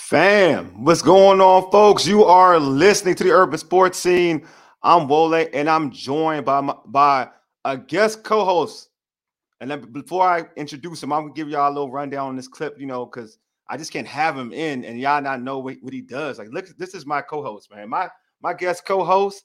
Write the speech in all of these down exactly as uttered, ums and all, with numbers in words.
Fam, what's going on, folks? You are listening to the Urban Sports Scene. I'm Wole, and I'm joined by my, by a guest co-host. And then before I introduce him, I'm gonna give y'all a little rundown on this clip, you know, because I just can't have him in and y'all not know what, what he does. Like, look, this is my co-host, man. My my guest co-host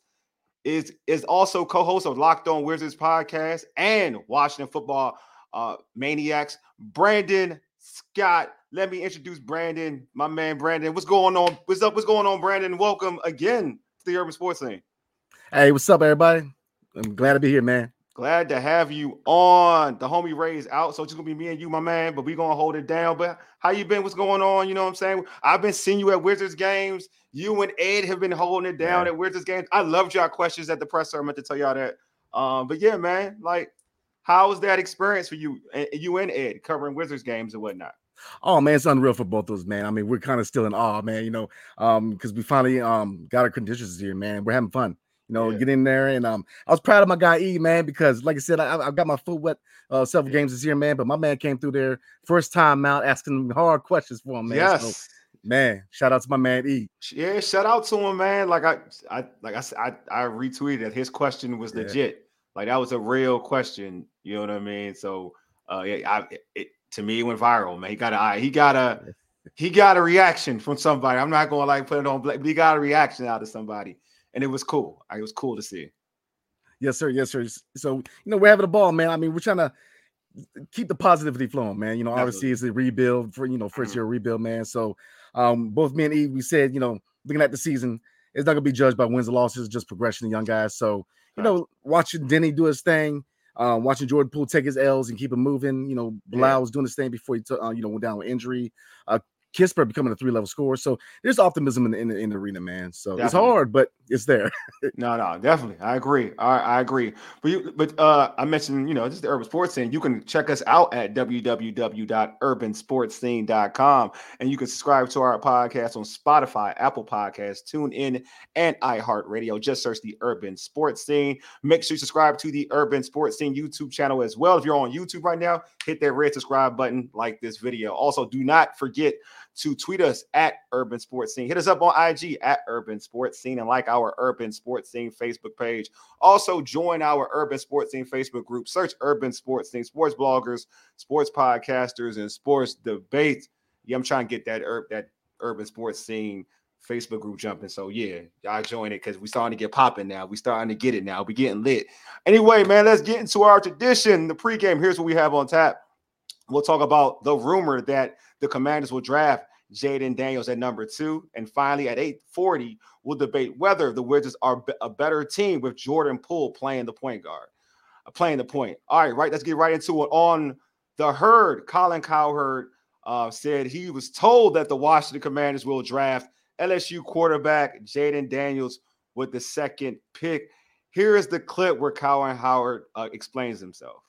is is also co-host of Locked On Wizards podcast and Washington Football uh, Maniacs, Brandon Scott. Let me introduce Brandon, my man Brandon. What's going on? What's up? What's going on, Brandon? Welcome again to the Urban Sports Scene. Hey, what's up, everybody? I'm glad to be here, man. Glad to have you on. The homie Ray's out, so it's just gonna be me and you, my man. But we gonna hold it down. But how you been? What's going on? You know what I'm saying? I've been seeing you at Wizards games. You and Ed have been holding it down yeah. at Wizards games. I loved y'all questions at the presser. I meant to tell y'all that. Um, but yeah, man, like, how was that experience for you, you and Ed covering Wizards games and whatnot? Oh man, it's unreal for both of us, man. I mean, we're kind of still in awe, man. You know, um, because we finally um got our credentials here, man. We're having fun. You know, yeah. get in there, and um, I was proud of my guy E, man, because like I said, I I got my foot wet uh, several yeah. games this year, man. But my man came through there first time out, asking hard questions for him, man. Yes, so, man. Shout out to my man E. Yeah, shout out to him, man. Like I, I like I said, I, I retweeted that his question was legit. Yeah. Like that was a real question. You know what I mean? So, uh, yeah, I it. To me, it went viral, man. He got a he got a he got a reaction from somebody. I'm not gonna like put it on black, but he got a reaction out of somebody, and it was cool. It was cool to see. Yes, sir. Yes, sir. So you know, we're having a ball, man. I mean, we're trying to keep the positivity flowing, man. You know, Definitely. Obviously it's a rebuild for you know first year rebuild, man. So um, both me and E, we said, you know, looking at the season, it's not gonna be judged by wins and losses, just progression of young guys. So you know, watching Denny do his thing. Uh, watching Jordan Poole take his L's and keep him moving. You know, Bilal yeah. was doing his thing before he took, uh, you know, went down with injury. Uh, Kispert becoming a three-level scorer. So there's optimism in the, in the, in the arena, man. So definitely. It's hard, but it's there. no, no, definitely. I agree. I, I agree. But you, but uh, I mentioned, you know, this is the Urban Sports Scene. You can check us out at w w w dot urban sports scene dot com, and you can subscribe to our podcast on Spotify, Apple Podcasts, TuneIn, and iHeartRadio. Just search the Urban Sports Scene. Make sure you subscribe to the Urban Sports Scene YouTube channel as well. If you're on YouTube right now, hit that red subscribe button, like this video. Also, do not forget to tweet us at Urban Sports Scene. Hit us up on I G at Urban Sports Scene and like our Urban Sports Scene Facebook page. Also, join our Urban Sports Scene Facebook group. Search Urban Sports Scene, sports bloggers, sports podcasters, and sports debates. Yeah, I'm trying to get that, ur- that Urban Sports Scene Facebook group jumping. So, yeah, y'all join it because we're starting to get popping now. We're starting to get it now. We're getting lit. Anyway, man, let's get into our tradition. The pregame, here's what we have on tap. We'll talk about the rumor that the Commanders will draft Jaden Daniels at number two. And finally, at eight forty, we'll debate whether the Wizards are a better team with Jordan Poole playing the point guard, uh, playing the point. All right, right. Let's get right into it. On the herd, Colin Cowherd uh, said he was told that the Washington Commanders will draft L S U quarterback Jaden Daniels with the second pick. Here is the clip where Colin Cowherd uh, explains himself.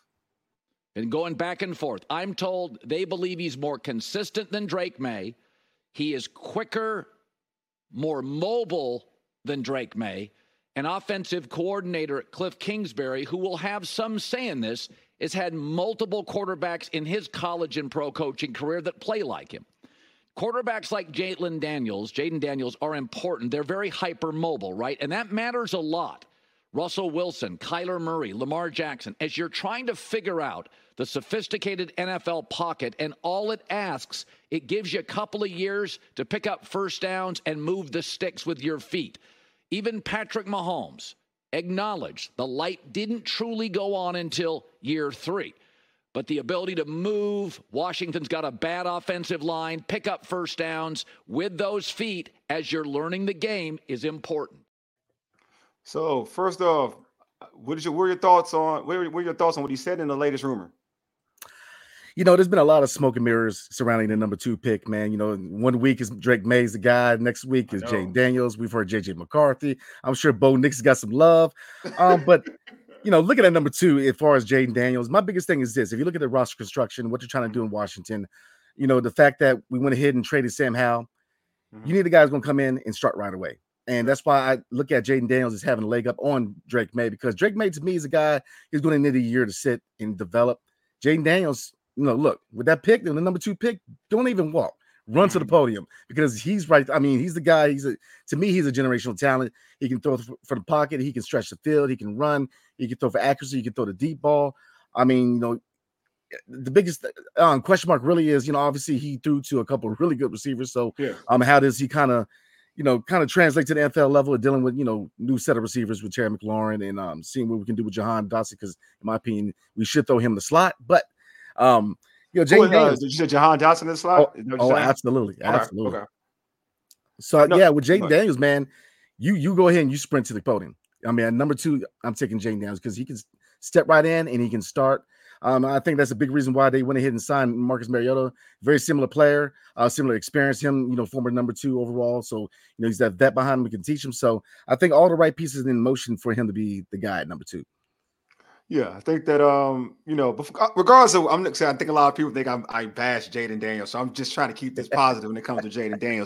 And going back and forth, I'm told they believe he's more consistent than Drake May. He is quicker, more mobile than Drake May. An offensive coordinator, Cliff Kingsbury, who will have some say in this, has had multiple quarterbacks in his college and pro coaching career that play like him. Quarterbacks like Jaden Daniels, Jaden Daniels are important. They're very hyper-mobile, right? And that matters a lot. Russell Wilson, Kyler Murray, Lamar Jackson, as you're trying to figure out the sophisticated N F L pocket, and all it asks, it gives you a couple of years to pick up first downs and move the sticks with your feet. Even Patrick Mahomes acknowledged the light didn't truly go on until year three. But the ability to move, Washington's got a bad offensive line, pick up first downs with those feet as you're learning the game is important. So first off, what is your what are your thoughts on what are, what are your thoughts on what he said in the latest rumor? You know, there's been a lot of smoke and mirrors surrounding the number two pick, man. You know, one week is Drake May's the guy. Next week is Jaden Daniels. We've heard J J McCarthy. I'm sure Bo Nix got some love. Um, but, you know, looking at number two, as far as Jaden Daniels, my biggest thing is this. If you look at the roster construction, what you're trying to do in Washington, you know, the fact that we went ahead and traded Sam Howell, mm-hmm. you need a guy who's going to come in and start right away. And that's why I look at Jaden Daniels as having a leg up on Drake May, because Drake May, to me, is a guy who's going to need a year to sit and develop. Jaden Daniels, you know, look, with that pick, the number two pick, don't even walk. run mm-hmm. to the podium because he's right. I mean, he's the guy. He's a to me, he's a generational talent. He can throw for the pocket. He can stretch the field. He can run. He can throw for accuracy. He can throw the deep ball. I mean, you know, the biggest um, question mark really is, you know, obviously he threw to a couple of really good receivers. So, yeah. um, how does he kind of, you know, kind of translate to the N F L level of dealing with, you know, new set of receivers with Terry McLaurin and um, seeing what we can do with Jahan Dotson? Because in my opinion, we should throw him in the slot. But, um, you know, Jaden Daniels. Did you say Jahan Dotson in the slot? Oh, oh absolutely, okay. absolutely. Okay. So no, yeah, with Jaden Daniels, man, you you go ahead and you sprint to the podium. I mean, at number two, I'm taking Jaden Daniels because he can step right in and he can start. Um, I think that's a big reason why they went ahead and signed Marcus Mariota. Very similar player, uh, similar experience. Him, you know, former number two overall. So, you know, he's that vet behind him. We can teach him. So I think all the right pieces in motion for him to be the guy at number two. Yeah, I think that, um, you know, regardless of, I'm saying, I think a lot of people think I'm, I bash Jaden Daniels. So I'm just trying to keep this positive when it comes to Jaden Daniels.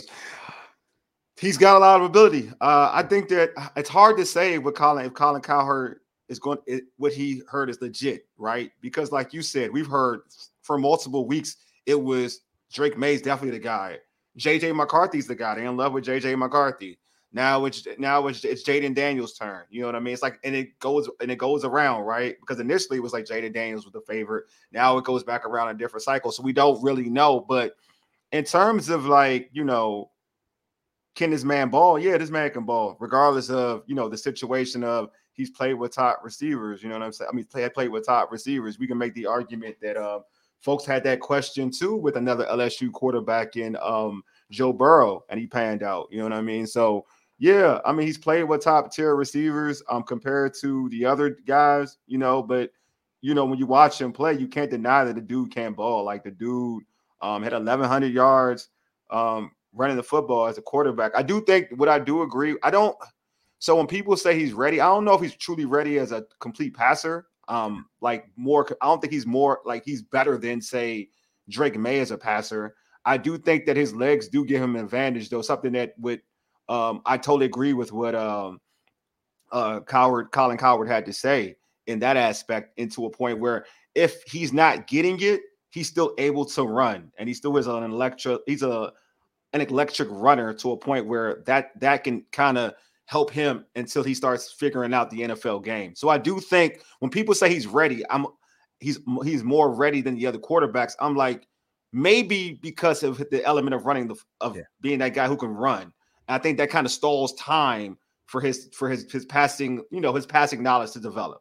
He's got a lot of ability. Uh, I think that it's hard to say what Colin, if Colin Cowherd is going, it, what he heard is legit, right? Because like you said, we've heard for multiple weeks, it was Drake May's definitely the guy. J J McCarthy's the guy. They're in love with J J McCarthy. Now it's now it's, it's Jaden Daniels' turn. You know what I mean? It's like, and it goes and it goes around, right? Because initially it was like Jaden Daniels was the favorite. Now it goes back around in different cycles. So we don't really know. But in terms of like, you know, can this man ball? Yeah, this man can ball, regardless of, you know, the situation of he's played with top receivers. You know what I'm saying? I mean, play, played with top receivers. We can make the argument that uh, folks had that question too with another L S U quarterback in um, Joe Burrow, and he panned out. You know what I mean? So, yeah, I mean, he's played with top tier receivers um, compared to the other guys, you know, but, you know, when you watch him play, you can't deny that the dude can't ball. Like the dude um, had eleven hundred yards um, running the football as a quarterback. I do think what I do agree. I don't. So when people say he's ready, I don't know if he's truly ready as a complete passer. Um, like more, I don't think he's more like he's better than, say, Drake May as a passer. I do think that his legs do give him an advantage, though, something that would um, I totally agree with what um, uh, Cowherd, Colin Cowherd had to say in that aspect, into a point where if he's not getting it, he's still able to run, and he still is an electric. He's a an electric runner to a point where that that can kind of help him until he starts figuring out the N F L game. So I do think when people say he's ready, I'm he's he's more ready than the other quarterbacks. I'm like, maybe because of the element of running the of yeah. being that guy who can run. And I think that kind of stalls time for his for his his passing, you know, his passing knowledge to develop.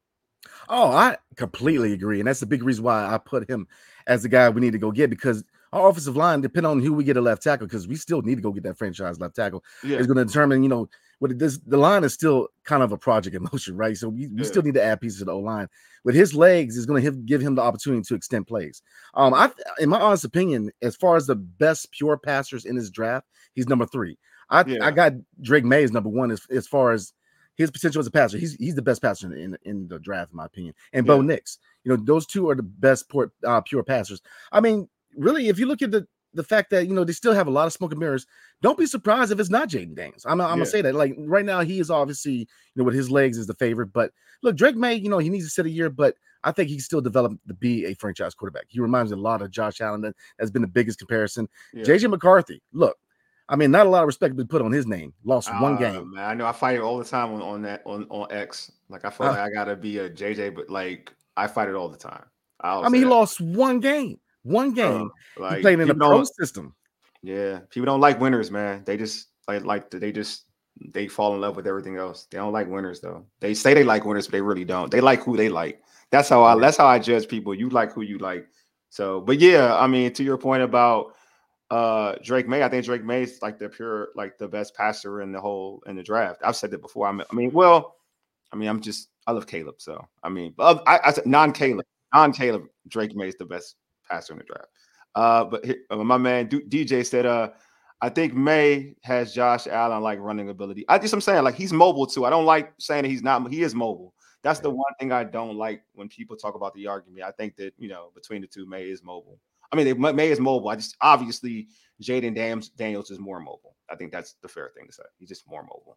Oh, I completely agree. And that's the big reason why I put him as the guy we need to go get, because our offensive line, depending on who we get a left tackle, because we still need to go get that franchise left tackle, yeah. is going to determine, you know, what this the line is still kind of a project in motion, right? So we, we yeah. still need to add pieces to the O-line. With his legs, is going to give him the opportunity to extend plays. Um, I, in my honest opinion, as far as the best pure passers in his draft, he's number three. I yeah. I got Drake May as number one as, as far as his potential as a passer. He's he's the best passer in, in the draft, in my opinion. And yeah. Bo Nix, you know, those two are the best pure, uh, pure passers. I mean, really, if you look at the the fact that, you know, they still have a lot of smoke and mirrors, don't be surprised if it's not Jaden Daniels. I'm, I'm yeah. gonna say that. Like right now, he is obviously, you know, with his legs is the favorite. But look, Drake May, you know, he needs to sit a year, but I think he can still develop to be a franchise quarterback. He reminds me a lot of Josh Allen. That has been the biggest comparison. Yeah. J J McCarthy, look, I mean, not a lot of respect been put on his name. Lost uh, one game. Man, I know I fight it all the time on, on that on, on X. Like I feel uh, like I gotta be a J J, but like I fight it all the time. I, I mean, he that. lost one game. One game. Uh, like, he played in a pro system. Yeah, people don't like winners, man. They just like like they just they fall in love with everything else. They don't like winners though. They say they like winners, but they really don't. They like who they like. That's how I. That's how I judge people. You like who you like. So, but yeah, I mean, to your point about uh, Drake May, I think Drake May is like the pure, like the best passer in the whole in the draft. I've said that before. I mean, I mean, well, I mean, I'm just I love Caleb, so I mean, but I, I said non-Caleb, non-Caleb. Drake May is the best passer in the draft. Uh, but uh, my man D J said, uh, I think May has Josh Allen like running ability. I just I'm saying like he's mobile too. I don't like saying that he's not. He is mobile. That's the one thing I don't like when people talk about the argument. I think that, you know, between the two, May is mobile. I mean, they, May is mobile. I just obviously Jaden Daniels, Daniels is more mobile. I think that's the fair thing to say. He's just more mobile.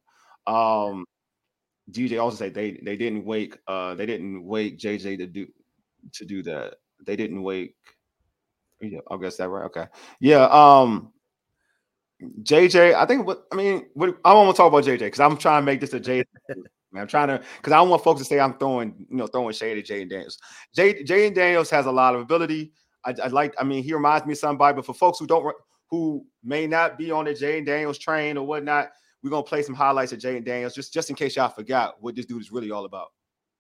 Um, D J also said they they didn't wake uh they didn't wake J J to do to do that. They didn't wake. Yeah, I guess that right. Okay. Yeah. Um, J J, I think what I mean, what I don't want to talk about J J because I'm trying to make this a J. Man, I'm trying to because I don't want folks to say I'm throwing, you know, throwing shade at Jaden Daniels. Jay Jaden Daniels has a lot of ability. I, I like, I mean, he reminds me of somebody, but for folks who don't who may not be on the Jaden Daniels train or whatnot, we're gonna play some highlights of Jaden Daniels just, just in case y'all forgot what this dude is really all about.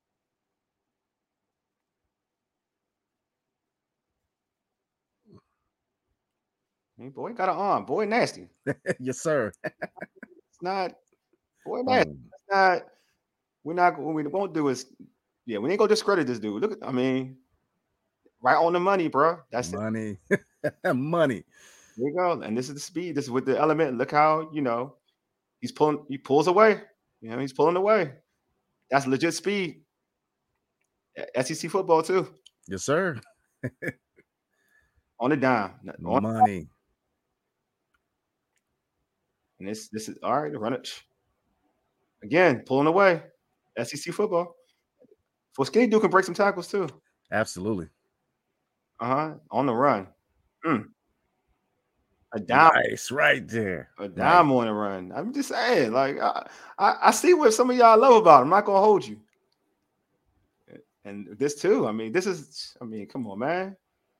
Hey, boy got an arm. Boy nasty. Yes, sir. It's not boy nasty. Um, It's not. We're not. What we won't do is, yeah, we ain't gonna discredit this dude. Look, at, I mean, right on the money, bro. That's money, money. There you go. And this is the speed. This is with the element. Look how you know he's pulling. He pulls away. You know, he's pulling away. That's legit speed. S E C football too. Yes, sir. On the dime. On money. And this this is all right. Run it again. Pulling away. S E C football. For skinny dude can break some tackles too. Absolutely. Uh huh. On the run. Mm. A dime. Nice, right there. A dime nice. On the run. I'm just saying, like I, I, I see what some of y'all love about him. I'm not gonna hold you. And this too. I mean, this is. I mean, come on, man.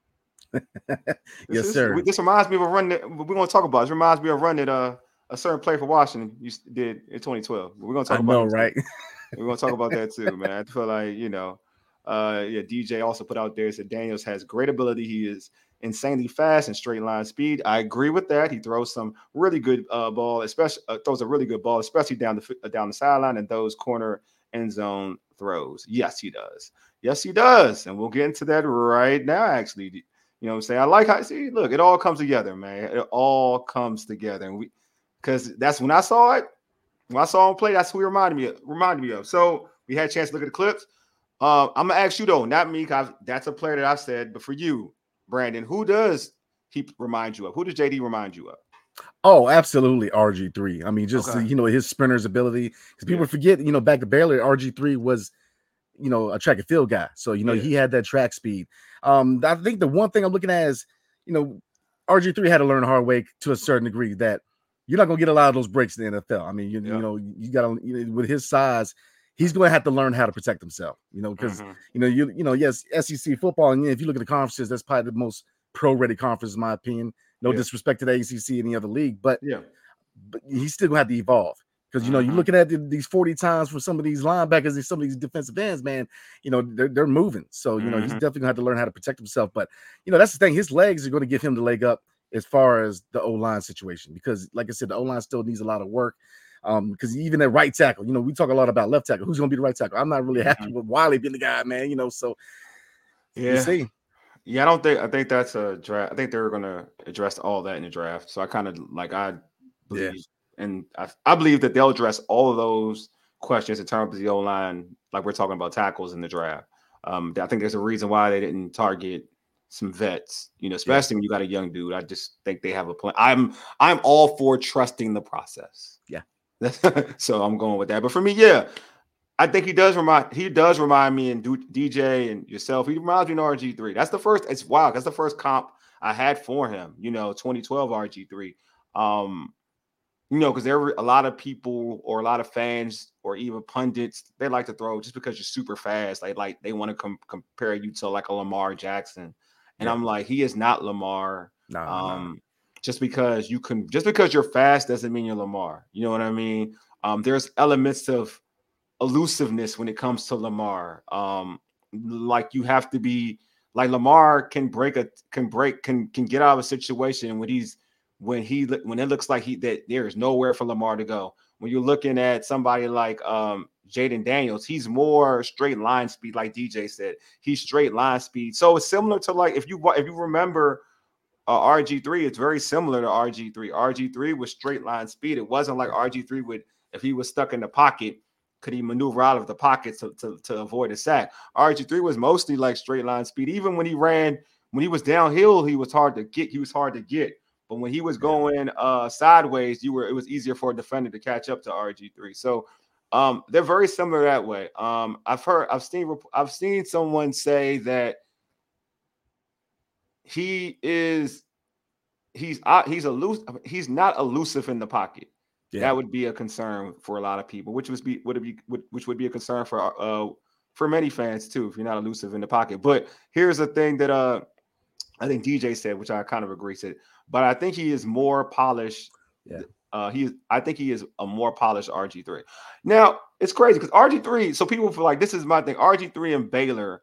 Yes, is, sir. This reminds me of a run that we're gonna talk about. This reminds me of a run that uh a certain player for Washington you did in twenty twelve. We're gonna talk I about. know, right? We're gonna talk about that too, man. I feel like you know, uh, yeah. D J also put out there said Daniels has great ability. He is insanely fast and straight line speed. I agree with that. He throws some really good uh, ball, especially uh, throws a really good ball, especially down the uh, down the sideline and those corner end zone throws. Yes, he does. Yes, he does. And we'll get into that right now. Actually, you know what I'm saying? I like how see. Look, it all comes together, man. It all comes together, and we because that's when I saw it. When I saw him play, that's who he reminded me of. Reminded me of. So we had a chance to look at the clips. Uh, I'm gonna ask you though, not me, because that's a player that I've said, but for you, Brandon, who does he remind you of? Who does J D remind you of? Oh, absolutely, R G three. I mean, just okay. you know his sprinter's ability. Because people yeah. forget, you know, back to Baylor, R G three was, you know, a track and field guy. So you know yeah. he had that track speed. Um, I think the one thing I'm looking at is, you know, R G three had to learn the hard way to a certain degree that you're not gonna get a lot of those breaks in the N F L. I mean, you, yeah. you know, you gotta you know, with his size, he's going to have to learn how to protect himself. You know, because mm-hmm. you know, you you know, yes, S E C football, and if you look at the conferences, that's probably the most pro-ready conference, in my opinion. No yeah. disrespect to the A C C or any other league, but yeah, but he's still gonna have to evolve. Because you know, mm-hmm. you're looking at the, these forty times for some of these linebackers and some of these defensive ends, man. You know, they're they're moving, so you know mm-hmm. he's definitely gonna have to learn how to protect himself. But you know, that's the thing; his legs are going to give him the leg up as far as the O-line situation, because like I said, the O-line still needs a lot of work. Um, because even at right tackle, you know, we talk a lot about left tackle. Who's gonna be the right tackle? I'm not really happy mm-hmm. with Wiley being the guy, man. You know, so yeah, you see. Yeah, I don't think I think that's a draft. I think they're gonna address all that in the draft. So I kind of like I believe yeah. and I, I believe that they'll address all of those questions in terms of the O-line, like we're talking about tackles in the draft. Um, I think there's a reason why they didn't target some vets, you know, especially yeah. when you got a young dude. I just think they have a plan. I'm I'm all for trusting the process. Yeah. So I'm going with that. But for me, yeah, I think he does remind he does remind me and D J and yourself. He reminds me of R G three. That's the first. It's wild. That's the first comp I had for him. You know, twenty twelve R G three. Um, you know, because there were a lot of people or a lot of fans or even pundits, they like to throw just because you're super fast. They like they want to com- compare you to like a Lamar Jackson. And yeah. I'm like, he is not Lamar. No, um, no. Just because you can, just because you're fast doesn't mean you're Lamar. You know what I mean? Um, there's elements of elusiveness when it comes to Lamar. Um, like you have to be like Lamar can break a can break can can get out of a situation when he's when he when it looks like he that there is nowhere for Lamar to go. When you're looking at somebody like um, Jaden Daniels, he's more straight line speed, like D J said. He's straight line speed. So it's similar to like if you if you remember uh, R G three, it's very similar to R G three. R G three was straight line speed. It wasn't like R G three would if he was stuck in the pocket, could he maneuver out of the pocket to, to, to avoid a sack? R G three was mostly like straight line speed. Even when he ran, when he was downhill, he was hard to get. He was hard to get. But when he was going uh, sideways, you were it was easier for a defender to catch up to R G three. So um, they're very similar that way. Um, I've heard, I've seen, I've seen someone say that he is he's uh, he's elusive. He's not elusive in the pocket. Yeah. That would be a concern for a lot of people, which was be would it be which would be a concern for uh for many fans too if you're not elusive in the pocket. But here's the thing that uh I think D J said, which I kind of agree with, but I think he is more polished. Yeah. Uh, he I think he is a more polished R G three. Now it's crazy because R G three. So people feel like this is my thing. R G three and Baylor.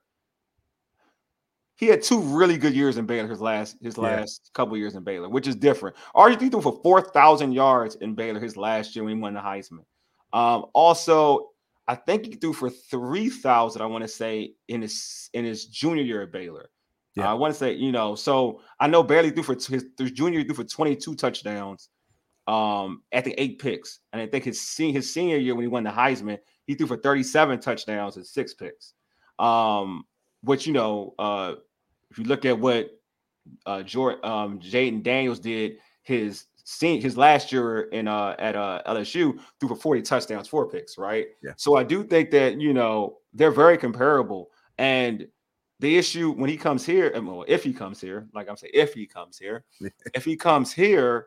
He had two really good years in Baylor. His last his yeah. last couple years in Baylor, which is different. R G three threw for four thousand yards in Baylor his last year when he won the Heisman. Um, also, I think he threw for three thousand. I want to say in his in his junior year at Baylor. Yeah. Uh, I want to say, you know, so I know Baylor threw for his, his junior year threw for twenty-two touchdowns. Um, I think eight picks, and I think his senior his senior year when he won the Heisman, he threw for thirty-seven touchdowns and six picks. Um, which you know, uh, if you look at what uh, Jordan um, Jaden Daniels did his senior, his last year in uh at uh, L S U, threw for forty touchdowns, four picks, right? Yeah. So I do think that you know they're very comparable, and the issue when he comes here, and well, if he comes here, like I'm saying, if he comes here, if he comes here.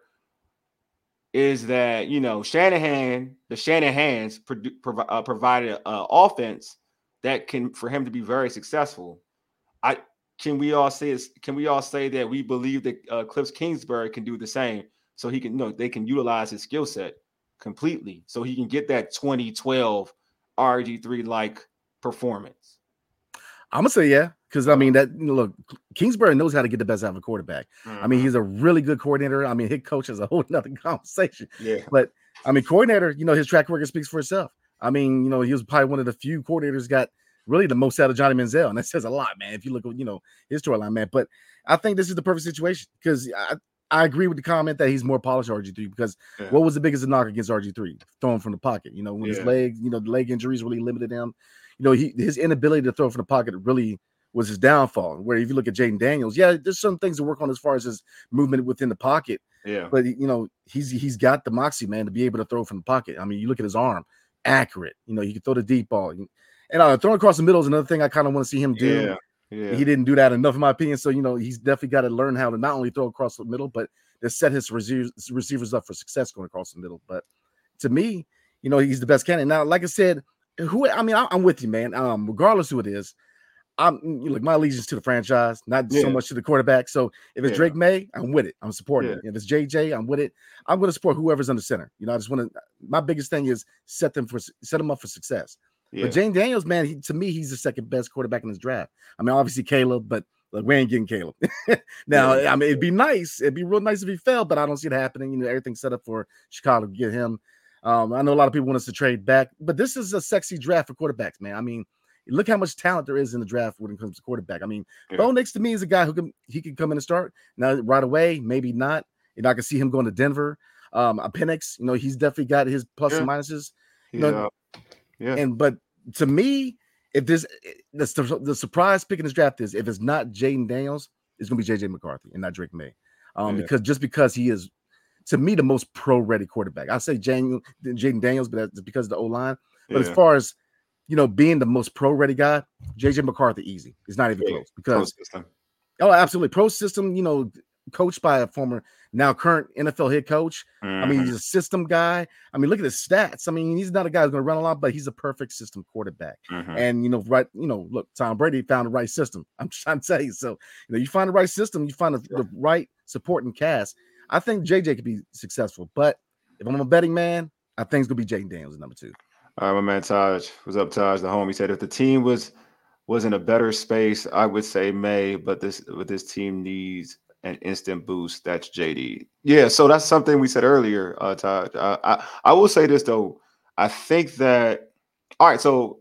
Is that, you know, Shanahan, the Shanahans produ- prov- uh, provided an uh, offense that can, for him to be very successful. I can we all say is can we all say that we believe that uh, Cliff Kingsbury can do the same, so he can, you know, they can utilize his skill set completely, so he can get that twenty twelve R G three like performance. I'm gonna say yeah, because I mean that look, Kingsbury knows how to get the best out of a quarterback. Mm-hmm. I mean, he's a really good coordinator. I mean, head coach is a whole nother conversation. Yeah. But I mean, coordinator, you know, his track record speaks for itself. I mean, you know, he was probably one of the few coordinators got really the most out of Johnny Manziel, and that says a lot, man. If you look at, you know, his storyline, man. But I think this is the perfect situation because I, I agree with the comment that he's more polished R G three because yeah. what was the biggest knock against R G three? Throwing from the pocket. You know, when yeah. his leg, you know, the leg injuries really limited him. You know, he his inability to throw from the pocket really was his downfall. Where if you look at Jaden Daniels, yeah, there's some things to work on as far as his movement within the pocket. Yeah. But you know, he's he's got the moxie, man, to be able to throw from the pocket. I mean, you look at his arm, accurate. You know, he can throw the deep ball. And uh, throwing across the middle is another thing I kind of want to see him do. Yeah. Yeah. He didn't do that enough, in my opinion. So, you know, he's definitely got to learn how to not only throw across the middle, but to set his receivers, receivers up for success going across the middle. But to me, you know, he's the best candidate. Now, like I said, who I mean, I, I'm with you, man. Um, regardless who it is, I'm you look my allegiance to the franchise, not yeah. so much to the quarterback. So if it's yeah. Drake May, I'm with it. I'm supporting yeah. it. If it's J J, I'm with it. I'm going to support whoever's under center. You know, I just want to. My biggest thing is set them for set them up for success. Yeah. But Jaden Daniels, man, he, to me, he's the second best quarterback in this draft. I mean, obviously Caleb, but like, we ain't getting Caleb. now, yeah. I mean, it'd be nice. It'd be real nice if he fell, but I don't see it happening. You know, everything's set up for Chicago to get him. Um, I know a lot of people want us to trade back, but this is a sexy draft for quarterbacks, man. I mean, look how much talent there is in the draft when it comes to quarterback. I mean, yeah. Bo Nix to me is a guy who can he can come in and start now right away, maybe not. You know, I can see him going to Denver. Um, Penix, you know, he's definitely got his plus yeah. and minuses. You know, yeah. And but to me, if this the, the surprise pick in this draft is if it's not Jaden Daniels, it's gonna be J J McCarthy and not Drake May. Um, yeah. because just because he is to me the most pro-ready quarterback. I say Jaden Daniels, but that's because of the O-line. But yeah. as far as you know, being the most pro-ready guy, J J McCarthy, easy. It's not even yeah. close. Because oh, absolutely, pro system. You know, coached by a former, now current N F L head coach. Mm-hmm. I mean, he's a system guy. I mean, look at his stats. I mean, he's not a guy who's going to run a lot, but he's a perfect system quarterback. Mm-hmm. And you know, right? You know, look, Tom Brady found the right system. I'm trying to tell you. So, you know, you find the right system, you find the, yeah. the right supporting cast. I think J J could be successful, but if I'm a betting man, I think it's gonna be Jaden Daniels at number two. All right, my man Taj. What's up, Taj? The home. He said if the team was was in a better space, I would say May, but this but this team needs an instant boost. That's J D. Yeah, so that's something we said earlier, uh, Taj. Uh, I I will say this though. I think that all right. So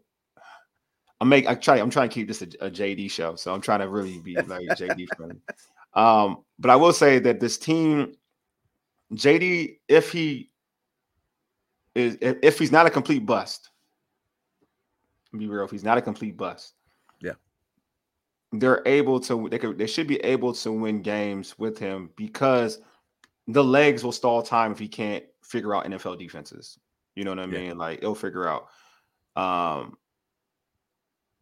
I make I try. I'm trying to keep this a, a J D show, so I'm trying to really be like J D friendly. Um, but I will say that this team, J D, if he is, if, if he's not a complete bust, be real, if he's not a complete bust, yeah, they're able to, they could, they should be able to win games with him because the legs will stall time if he can't figure out N F L defenses. You know what I mean? Yeah. Like he'll figure out. Um,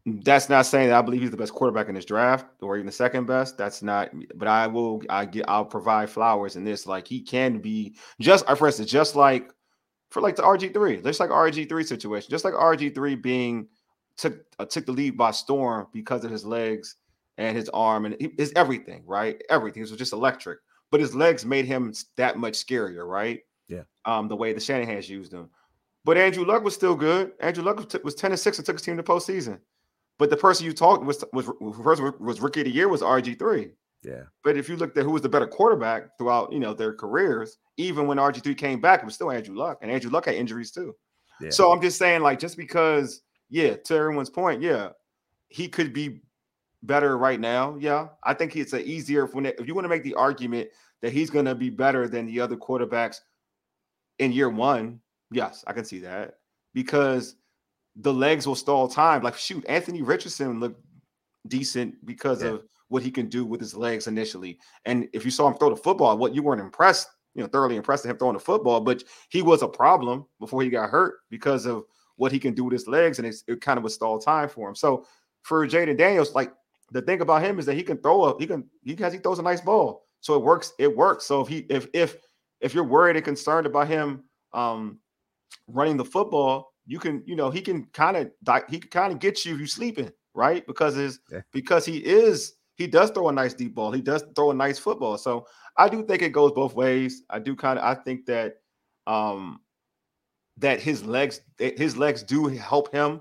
That's not saying that I believe he's the best quarterback in this draft or even the second best. That's not, but I will, I get, I'll provide flowers in this. Like he can be just, for instance, just like for like the R G three, just like R G three situation, just like R G three being took uh, took the lead by storm because of his legs and his arm and his everything, right? Everything. It was just electric, but his legs made him that much scarier, right? Yeah. Um, the way the Shanahan's used him. But Andrew Luck was still good. Andrew Luck was ten and six and took his team to postseason. But the person you talked was was first was rookie of the year was R G three. Yeah. But if you looked at who was the better quarterback throughout, you know, their careers, even when R G three came back, it was still Andrew Luck, and Andrew Luck had injuries too. Yeah. So I'm just saying, like, just because, yeah, to everyone's point, yeah, he could be better right now. Yeah, I think it's an easier when it, if you want to make the argument that he's going to be better than the other quarterbacks in year one. Yes, I can see that because the legs will stall time. Like, shoot, Anthony Richardson looked decent because yeah. of what he can do with his legs initially. And if you saw him throw the football, what you weren't impressed, you know, thoroughly impressed with him throwing the football, but he was a problem before he got hurt because of what he can do with his legs, and it's, it kind of was stall time for him. So for Jayden Daniels, like the thing about him is that he can throw a he can he has he throws a nice ball, so it works. It works. So if he if if if you're worried and concerned about him um, running the football, you can, you know, he can kind of he can kind of get you if you're sleeping, right? Because his yeah. because he is he does throw a nice deep ball. He does throw a nice football. So I do think it goes both ways. I do kind of I think that um that his legs his legs do help him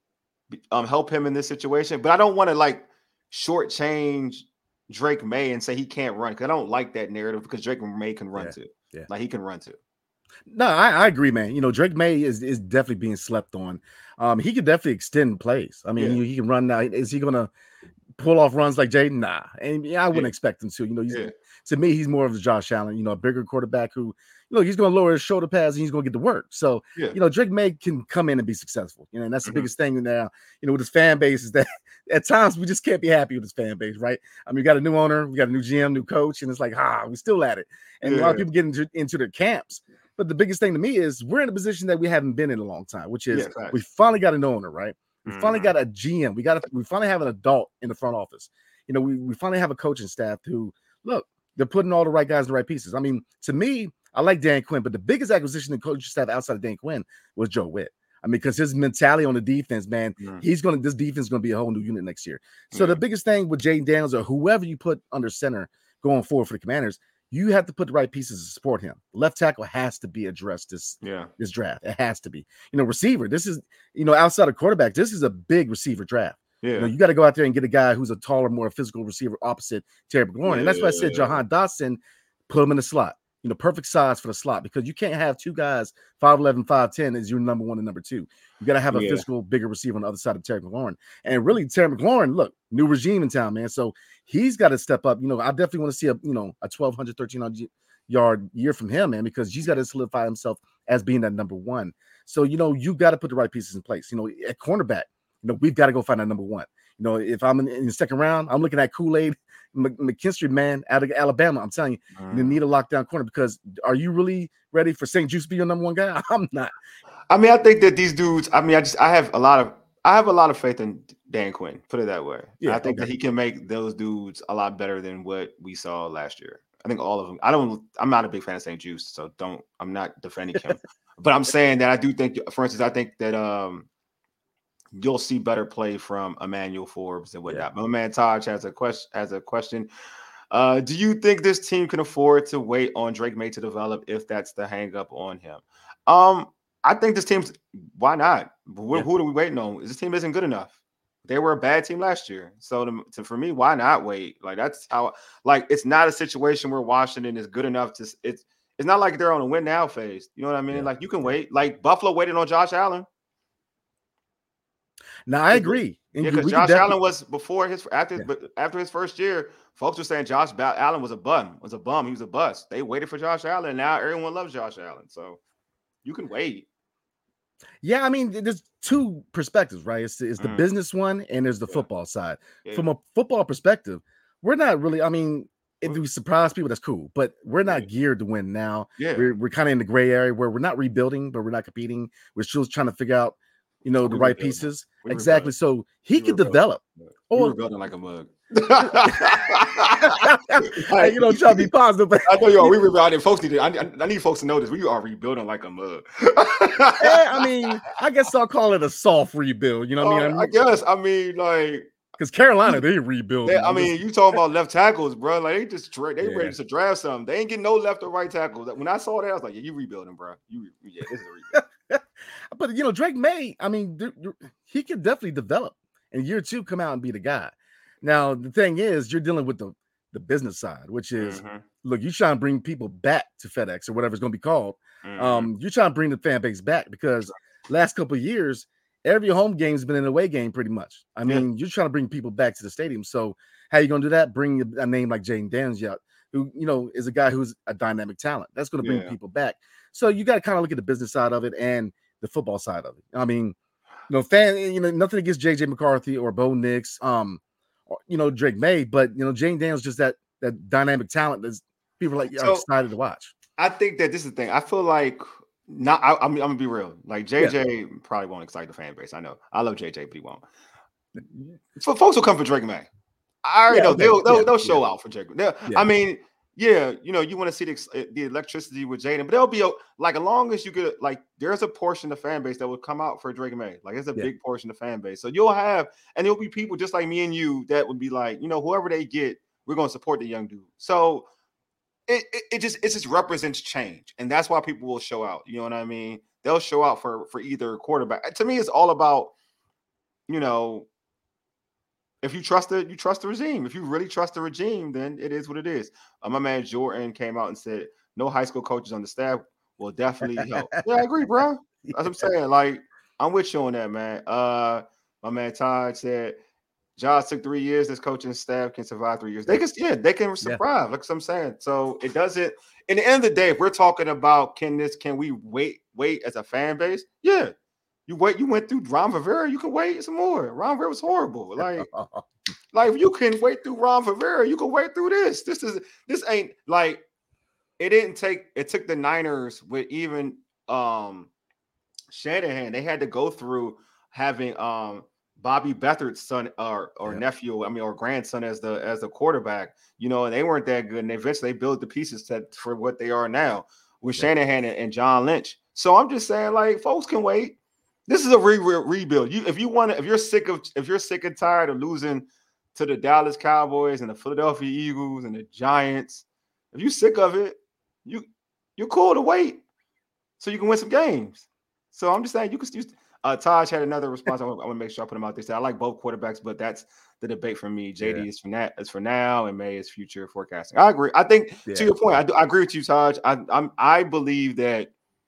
um help him in this situation. But I don't want to like shortchange Drake May and say he can't run, because I don't like that narrative, because Drake May can run yeah. too. Yeah. Like he can run too. No, I, I agree, man. You know, Drake May is is definitely being slept on. Um, he could definitely extend plays. I mean, yeah. he, he can run now. Is he gonna pull off runs like Jayden? Nah, and yeah, I wouldn't yeah. expect him to. You know, he's, yeah. to me, he's more of a Josh Allen. You know, a bigger quarterback who, you know, he's gonna lower his shoulder pads and he's gonna get to work. So, yeah. you know, Drake May can come in and be successful. You know, and that's the mm-hmm. biggest thing now. You know, with his fan base is that at times we just can't be happy with his fan base, right? I mean, we got a new owner, we got a new G M, new coach, and it's like, ah, we still at it. And yeah. a lot of people get into, into their camps. But the biggest thing to me is we're in a position that we haven't been in a long time, which is yeah, we finally got an owner, right? We mm-hmm. finally got a G M. We got a, we finally have an adult in the front office. You know, we, we finally have a coaching staff who, look, they're putting all the right guys in the right pieces. I mean, to me, I like Dan Quinn, but the biggest acquisition in coaching staff outside of Dan Quinn was Joe Witt. I mean, because his mentality on the defense, man, mm-hmm. he's going to, this defense is going to be a whole new unit next year. So mm-hmm. the biggest thing with Jayden Daniels or whoever you put under center going forward for the Commanders, you have to put the right pieces to support him. Left tackle has to be addressed this, yeah. this draft. It has to be. You know, receiver, this is, you know, outside of quarterback, this is a big receiver draft. Yeah. You know, you got to go out there and get a guy who's a taller, more physical receiver opposite Terry McLaurin. Yeah. And that's why I said Jahan Dotson, put him in the slot. You know, perfect size for the slot, because you can't have two guys, five eleven, five ten as your number one and number two. You got to have a yeah. physical, bigger receiver on the other side of Terry McLaurin. And really, Terry McLaurin, look, new regime in town, man. So he's got to step up. You know, I definitely want to see a, you know, a twelve hundred, thirteen hundred yard year from him, man, because he's got to solidify himself as being that number one. So, you know, you got to put the right pieces in place. You know, at cornerback, you know, we've got to go find that number one. You know, if I'm in, in the second round, I'm looking at Kool-Aid McKinstry, man, out of Alabama. I'm telling you, mm. you need a lockdown corner, because are you really ready for Saint Juice to be your number one guy? I'm not. I mean, I think that these dudes, I mean, I just, I have a lot of, I have a lot of faith in Dan Quinn, put it that way. Yeah, I think okay. that he can make those dudes a lot better than what we saw last year. I think all of them. I don't, I'm not a big fan of Saint Juice, so don't, I'm not defending him. But I'm saying that I do think, for instance, I think that um, you'll see better play from Emmanuel Forbes and whatnot. Yeah. My man Taj has a question. Has a question. Uh, do you think this team can afford to wait on Drake May to develop if that's the hang up on him? Um, I think this team's. Why not? Who, yeah. who are we waiting on? This team isn't good enough. They were a bad team last year. So to, to, for me, why not wait? Like, that's how. Like, it's not a situation where Washington is good enough to. It's it's not like they're on a win now phase. You know what I mean? Yeah. Like, you can wait. Like Buffalo waited on Josh Allen. Now I agree. Yeah, because Josh definitely... Allen was before his after yeah. after his first year, folks were saying Josh Allen was a bum, was a bum. He was a bust. They waited for Josh Allen, and now everyone loves Josh Allen. So you can wait. Yeah, I mean, there's two perspectives, right? It's, it's the mm. business one, and there's the yeah. football side. Yeah. From a football perspective, we're not really. I mean, if we surprise people, that's cool, but we're not yeah. geared to win now. Yeah, we're we're kind of in the gray area where we're not rebuilding, but we're not competing. We're still trying to figure out you know, So the we right rebuilding. pieces. We Exactly. rebuilding. So he We could rebuilding. develop. We Or were building like a mug. hey, you know, try to be positive, but I know you are. We rebuilding. Folks need to, I, I need folks to know this. We are rebuilding like a mug. yeah, I mean, I guess I'll call it a soft rebuild. You know what I Uh, mean? I I mean, guess. I mean, like, because Carolina, they rebuild. they, I mean, you talking about left tackles, bro? Like they just tra- they Yeah. ready to draft something. They ain't getting no left or right tackles. When I saw that, I was like, yeah, you rebuilding, bro. You yeah, this is a rebuild. But you know, Drake May, I mean, th- th- he could definitely develop in year two, come out and be the guy. Now, the thing is, you're dealing with the the business side, which is Mm-hmm. look, you're trying to bring people back to FedEx or whatever it's going to be called. Mm-hmm. Um, you're trying to bring the fan base back because last couple of years, every home game's been an away game pretty much. I mean, yeah. You're trying to bring people back to the stadium. So how you going to do that? Bring a, a name like Jayden Daniels out, who, you know, is a guy who's a dynamic talent. That's going to bring yeah. people back. So you got to kind of look at the business side of it and the football side of it. I mean, you know, fan, you know, nothing against J J McCarthy or Bo Nix, um, or, you know, Drake May, but you know, Jayden Daniels just that that dynamic talent that people like are so, excited to watch. I think that this is the thing. I feel like not. I, I'm, I'm gonna be real. Like J J yeah. probably won't excite the fan base. I know. I love J J, but he won't. So folks will come for Drake May. I already yeah, know okay. they'll they'll, yeah, they'll show yeah. out for Drake. Yeah. I mean. Yeah, you know, you want to see the, the electricity with Jayden, but there'll be a, like, as long as you get like, there's a portion of the fan base that will come out for Drake May. Like, it's a yeah. big portion of the fan base. So you'll have, and there'll be people just like me and you that would be like, you know, whoever they get, we're going to support the young dude. So it, it it just it just represents change, and that's why people will show out. You know what I mean? They'll show out for for either quarterback. To me, it's all about, you know. If you trust it, you trust the regime. If you really trust the regime, then it is what it is. Uh, my man Jordan came out and said, no high school coaches on the staff will definitely help. Yeah, I agree, bro. That's what I'm saying. Like, I'm with you on that, man. Uh, my man Todd said, Josh took three years. This coaching staff can survive three years. They can, yeah, they can survive. Yeah. Like I'm saying. So it doesn't, in the end of the day, if we're talking about can this, can we wait, wait as a fan base? Yeah. You wait. You went through Ron Rivera. You can wait some more. Ron Rivera was horrible. Like, like if you can wait through Ron Rivera, you can wait through this. This is this ain't like it didn't take. It took the Niners with even um Shanahan. They had to go through having um Bobby Beathard's son or or yeah. nephew. I mean, or grandson as the as the quarterback. You know, and they weren't that good. And eventually, they built the pieces to, for what they are now with yeah. Shanahan and, and John Lynch. So I'm just saying, like, folks can wait. This is a re- re- rebuild. You, if you want to, if you're sick of, if you're sick and tired of losing to the Dallas Cowboys and the Philadelphia Eagles and the Giants, if you're sick of it, you you're cool to wait so you can win some games. So I'm just saying you can. Use, uh, Taj had another response. I want to make sure I put him out there. I like both quarterbacks, but that's the debate for me. J D yeah. is for that is for now, and May is future forecasting. I agree. I think yeah. to your point, I, do, I agree with you, Taj. I I'm I believe that.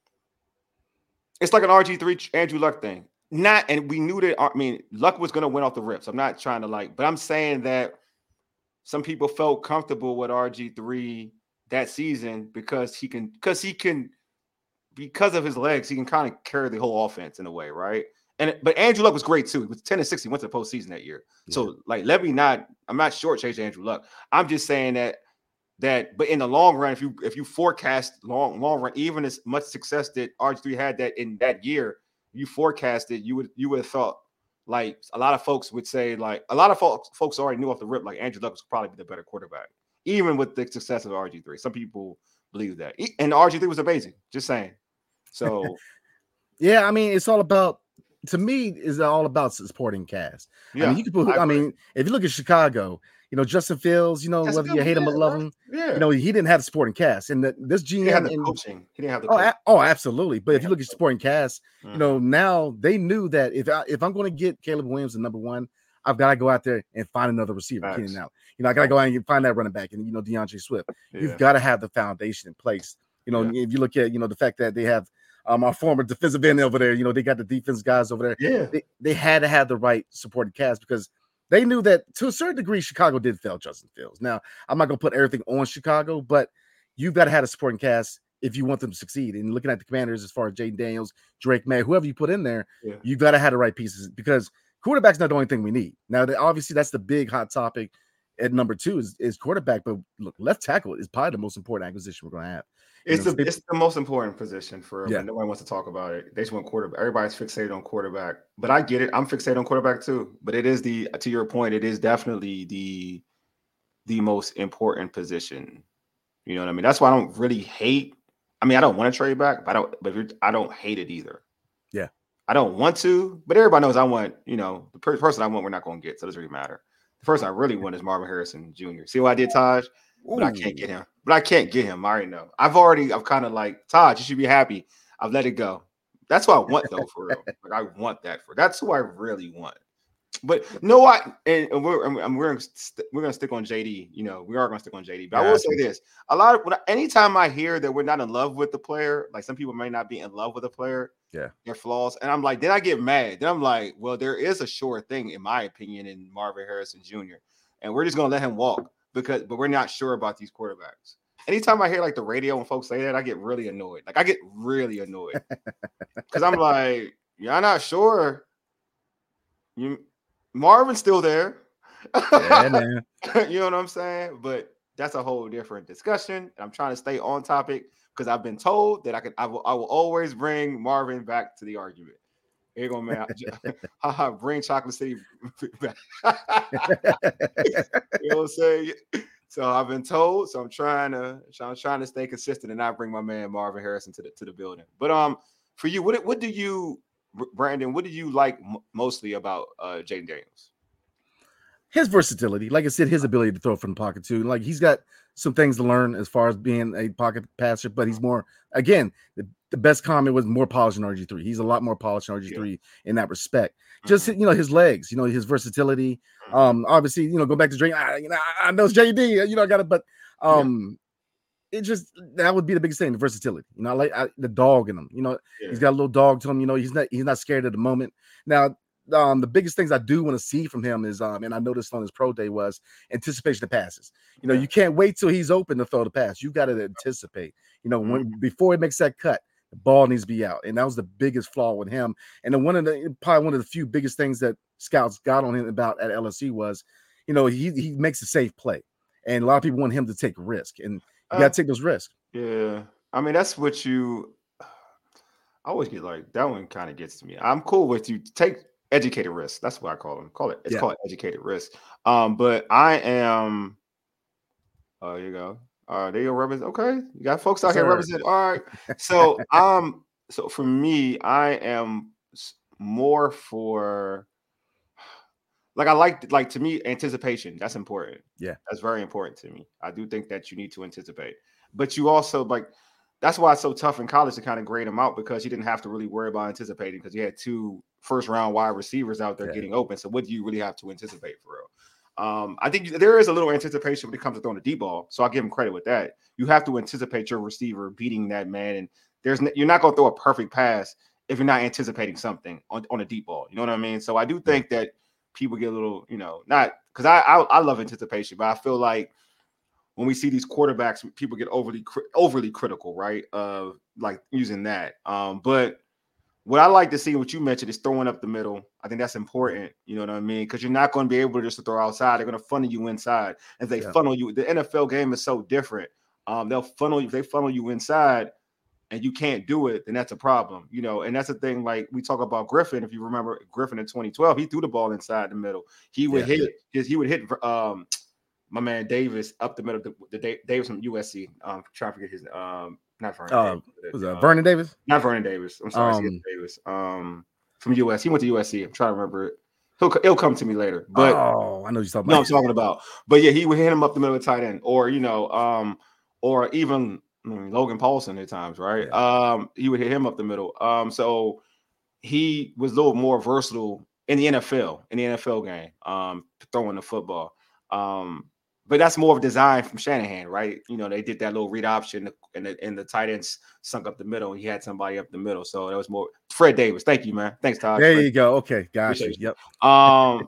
It's like an R G three Andrew Luck thing. Not, and we knew that, I mean, Luck was going to win off the rips. I'm not trying to like, but I'm saying that some people felt comfortable with R G three that season because he can, because he can, because of his legs, he can kind of carry the whole offense in a way, right? And but Andrew Luck was great too. He was ten and six. He went to the postseason that year. Yeah. So like, let me not, I'm not shortchanging Andrew Luck. I'm just saying that That, but in the long run, if you if you forecast long long run, even as much success that R G three had that in that year, you forecasted, you would you would have thought like a lot of folks would say like a lot of folks folks already knew off the rip like Andrew Luck was probably the better quarterback, even with the success of R G three. Some people believe that, and R G three was amazing. Just saying. So, yeah, I mean, it's all about. To me, is all about supporting cast. Yeah, I mean, you can put. I, I mean, if you look at Chicago. You know, Justin Fields, you know, That's whether you hate him or love him, yeah. you know, he didn't have the supporting cast. And the, this G M. He didn't have the coaching. He didn't have the oh, a, oh, absolutely. But if you look at supporting cast, mm-hmm. you know, now they knew that if, I, if I'm going to get Caleb Williams the number one, I've got to go out there and find another receiver. Nice. Now, you know, I got to go out and find that running back and, you know, DeAndre Swift. Yeah. You've got to have the foundation in place. You know, yeah. if you look at, you know, the fact that they have um, our former defensive end over there, you know, they got the defense guys over there. Yeah. They, they had to have the right supporting cast because they knew that to a certain degree, Chicago did fail Justin Fields. Now, I'm not going to put everything on Chicago, but you've got to have a supporting cast if you want them to succeed. And looking at the Commanders as far as Jayden Daniels, Drake May, whoever you put in there, yeah. you've got to have the right pieces because quarterback's not the only thing we need. Now, obviously, that's the big hot topic at number two is, is quarterback. But look, left tackle is probably the most important acquisition we're going to have. It's you know, the it's the most important position for yeah. but nobody wants to talk about it. They just want quarterback. Everybody's fixated on quarterback, but I get it. I'm fixated on quarterback too. But it is the to your point, it is definitely the the most important position. You know what I mean? That's why I don't really hate. I mean, I don't want to trade back, but I don't. But if I don't hate it either. Yeah, I don't want to, but everybody knows I want. You know, the per- person I want, we're not going to get, so it doesn't really matter. The person I really want is Marvin Harrison Junior See what I did, Taj? But Ooh. I can't get him. But I can't get him. I already know. I've already, I've kind of like, Todd, you should be happy. I've let it go. That's what I want, though, for real. Like, I want that for. That's who I really want. But no, what? And, and we're and we're st- we're gonna stick on J D. You know, we are gonna stick on J D. But yeah, I will say this: a lot of when I, anytime I hear that we're not in love with the player, like some people may not be in love with a player, yeah, their flaws, and I'm like, then I get mad. Then I'm like, well, there is a sure thing, in my opinion, in Marvin Harrison Junior, and we're just gonna let him walk because, but we're not sure about these quarterbacks. Anytime I hear like the radio and folks say that, I get really annoyed. Like I get really annoyed because I'm like, y'all not sure. You. Marvin's still there. Yeah, man. You know what I'm saying? But that's a whole different discussion. I'm trying to stay on topic because I've been told that I can I will, I will always bring Marvin back to the argument. Here you go, man. Haha, bring Chocolate City back. You know what I'm saying? So I've been told. So I'm trying to I'm trying to stay consistent and not bring my man Marvin Harrison to the to the building. But um, for you, what what do you Brandon, what do you like m- mostly about uh, Jayden Daniels? His versatility. Like I said, his ability to throw from the pocket, too. Like, he's got some things to learn as far as being a pocket passer, but he's more, again, the, the best comment was more polished than R G three. He's a lot more polished than R G three yeah. in that respect. Just, mm-hmm. you know, his legs, you know, his versatility. Mm-hmm. Um, obviously, you know, go back to Drake. I, you know, I know it's J D, you know, I got it, but um, yeah. it just, that would be the biggest thing, the versatility. You know, I like I, the dog in him. You know, yeah. he's got a little dog to him. You know, he's not, he's not scared at the moment. Now, Um, the biggest things I do want to see from him is, um, and I noticed on his pro day was anticipation of passes. You know, yeah. you can't wait till he's open to throw the pass. You got to anticipate. You know, mm-hmm. when before he makes that cut, the ball needs to be out, and that was the biggest flaw with him. And then one of the probably one of the few biggest things that scouts got on him about at L S U was, you know, he he makes a safe play, and a lot of people want him to take risk, and you got to uh, take those risks. Yeah, I mean that's what you. I always get like that one kind of gets to me. I'm cool with you take. Educated risk. That's what I call them. Call it. It's yeah. called educated risk. Um, but I am. Oh, you go. Uh, there you go. Represent. Okay, you got folks out Sir. here represent. All right. So um, so for me, I am more for. Like I like, like to me, anticipation. That's important. Yeah, that's very important to me. I do think that you need to anticipate, but you also like. That's why it's so tough in college to kind of grade him out because you didn't have to really worry about anticipating because you had two first round wide receivers out there yeah. getting open. So what do you really have to anticipate for real? Um, I think there is a little anticipation when it comes to throwing the deep ball. So I'll give him credit with that. You have to anticipate your receiver beating that man. And there's you're not going to throw a perfect pass if you're not anticipating something on, on a deep ball. You know what I mean? So I do think that people get a little, you know, not because I, I I love anticipation, but I feel like when we see these quarterbacks, people get overly overly critical, right? Of uh, like using that. Um, but what I like to see, what you mentioned, is throwing up the middle. I think that's important. You know what I mean? Because you're not going to be able to just to throw outside. They're going to funnel you inside. If they yeah. funnel you, the N F L game is so different. Um, they'll funnel you. If they funnel you inside, and you can't do it, then that's a problem. You know, and that's the thing. Like we talk about Griffin. If you remember Griffin in twenty twelve, he threw the ball inside the middle. He would yeah. hit his. He would hit. Um, my man Davis up the middle, the, the Davis from U S C. Um, trying to forget his um, not Vernon. Uh, Davis, was that uh, Vernon Davis? Not Vernon Davis. I'm sorry, um, Davis. Um, from U S C. He went to U S C. I'm trying to remember it. He'll he'll come to me later. But oh, I know you're talking about. No, I'm talking about. But yeah, he would hit him up the middle of the tight end, or you know, um, or even I mean, Logan Paulson at times, right? Yeah. Um, he would hit him up the middle. Um, so he was a little more versatile in the N F L, in the N F L game, um, throwing the football. Um, but that's more of a design from Shanahan, right? You know, they did that little read option and the, and the tight ends sunk up the middle. And he had somebody up the middle. So that was more Fred Davis. Thank you, man. Thanks, Todd. There Fred. you go. Okay. Gotcha. Yep. Um,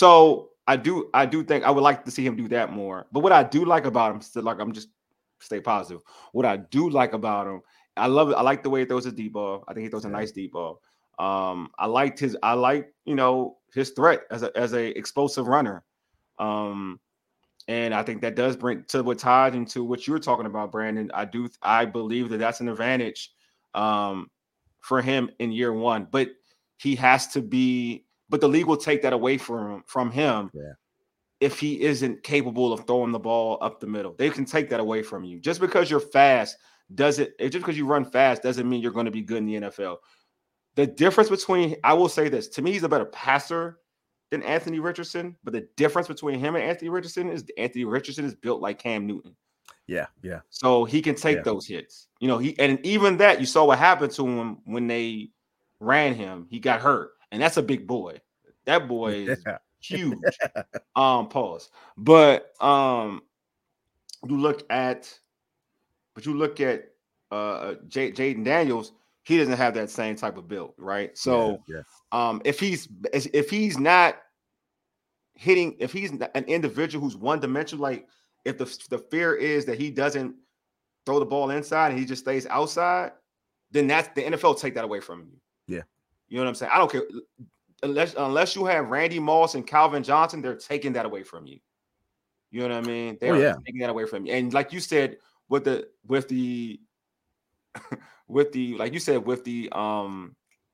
so I do, I do think I would like to see him do that more. But what I do like about him, still like I'm just stay positive. What I do like about him, I love it. I like the way he throws a deep ball. I think he throws a nice deep ball. Um, I liked his, I like, you know, his threat as a as a explosive runner. Um, And I think that does bring to what Todd into what you were talking about, Brandon. I do, I believe that that's an advantage um, for him in year one. But he has to be, but the league will take that away from from him yeah. if he isn't capable of throwing the ball up the middle. They can take that away from you. Just because you're fast doesn't, just because you run fast doesn't mean you're going to be good in the N F L. The difference between, I will say this, to me, he's a better passer than Anthony Richardson, but the difference between him and Anthony Richardson is Anthony Richardson is built like Cam Newton. Yeah, yeah. So he can take yeah. those hits. You know, he and even that, you saw what happened to him when they ran him. He got hurt, and that's a big boy. That boy is yeah. huge. um, pause. But um, you look at, but you look at uh J- Jaden Daniels. He doesn't have that same type of build, right? So, yeah, yeah. um, if he's if he's not hitting, if he's an individual who's one dimensional, like if the the fear is that he doesn't throw the ball inside and he just stays outside, then that's the N F L take that away from you. Yeah, you know what I'm saying. I don't care unless unless you have Randy Moss and Calvin Johnson, they're taking that away from you. You know what I mean? They're oh, yeah. taking that away from you. And like you said, with the with the with the like you said with the um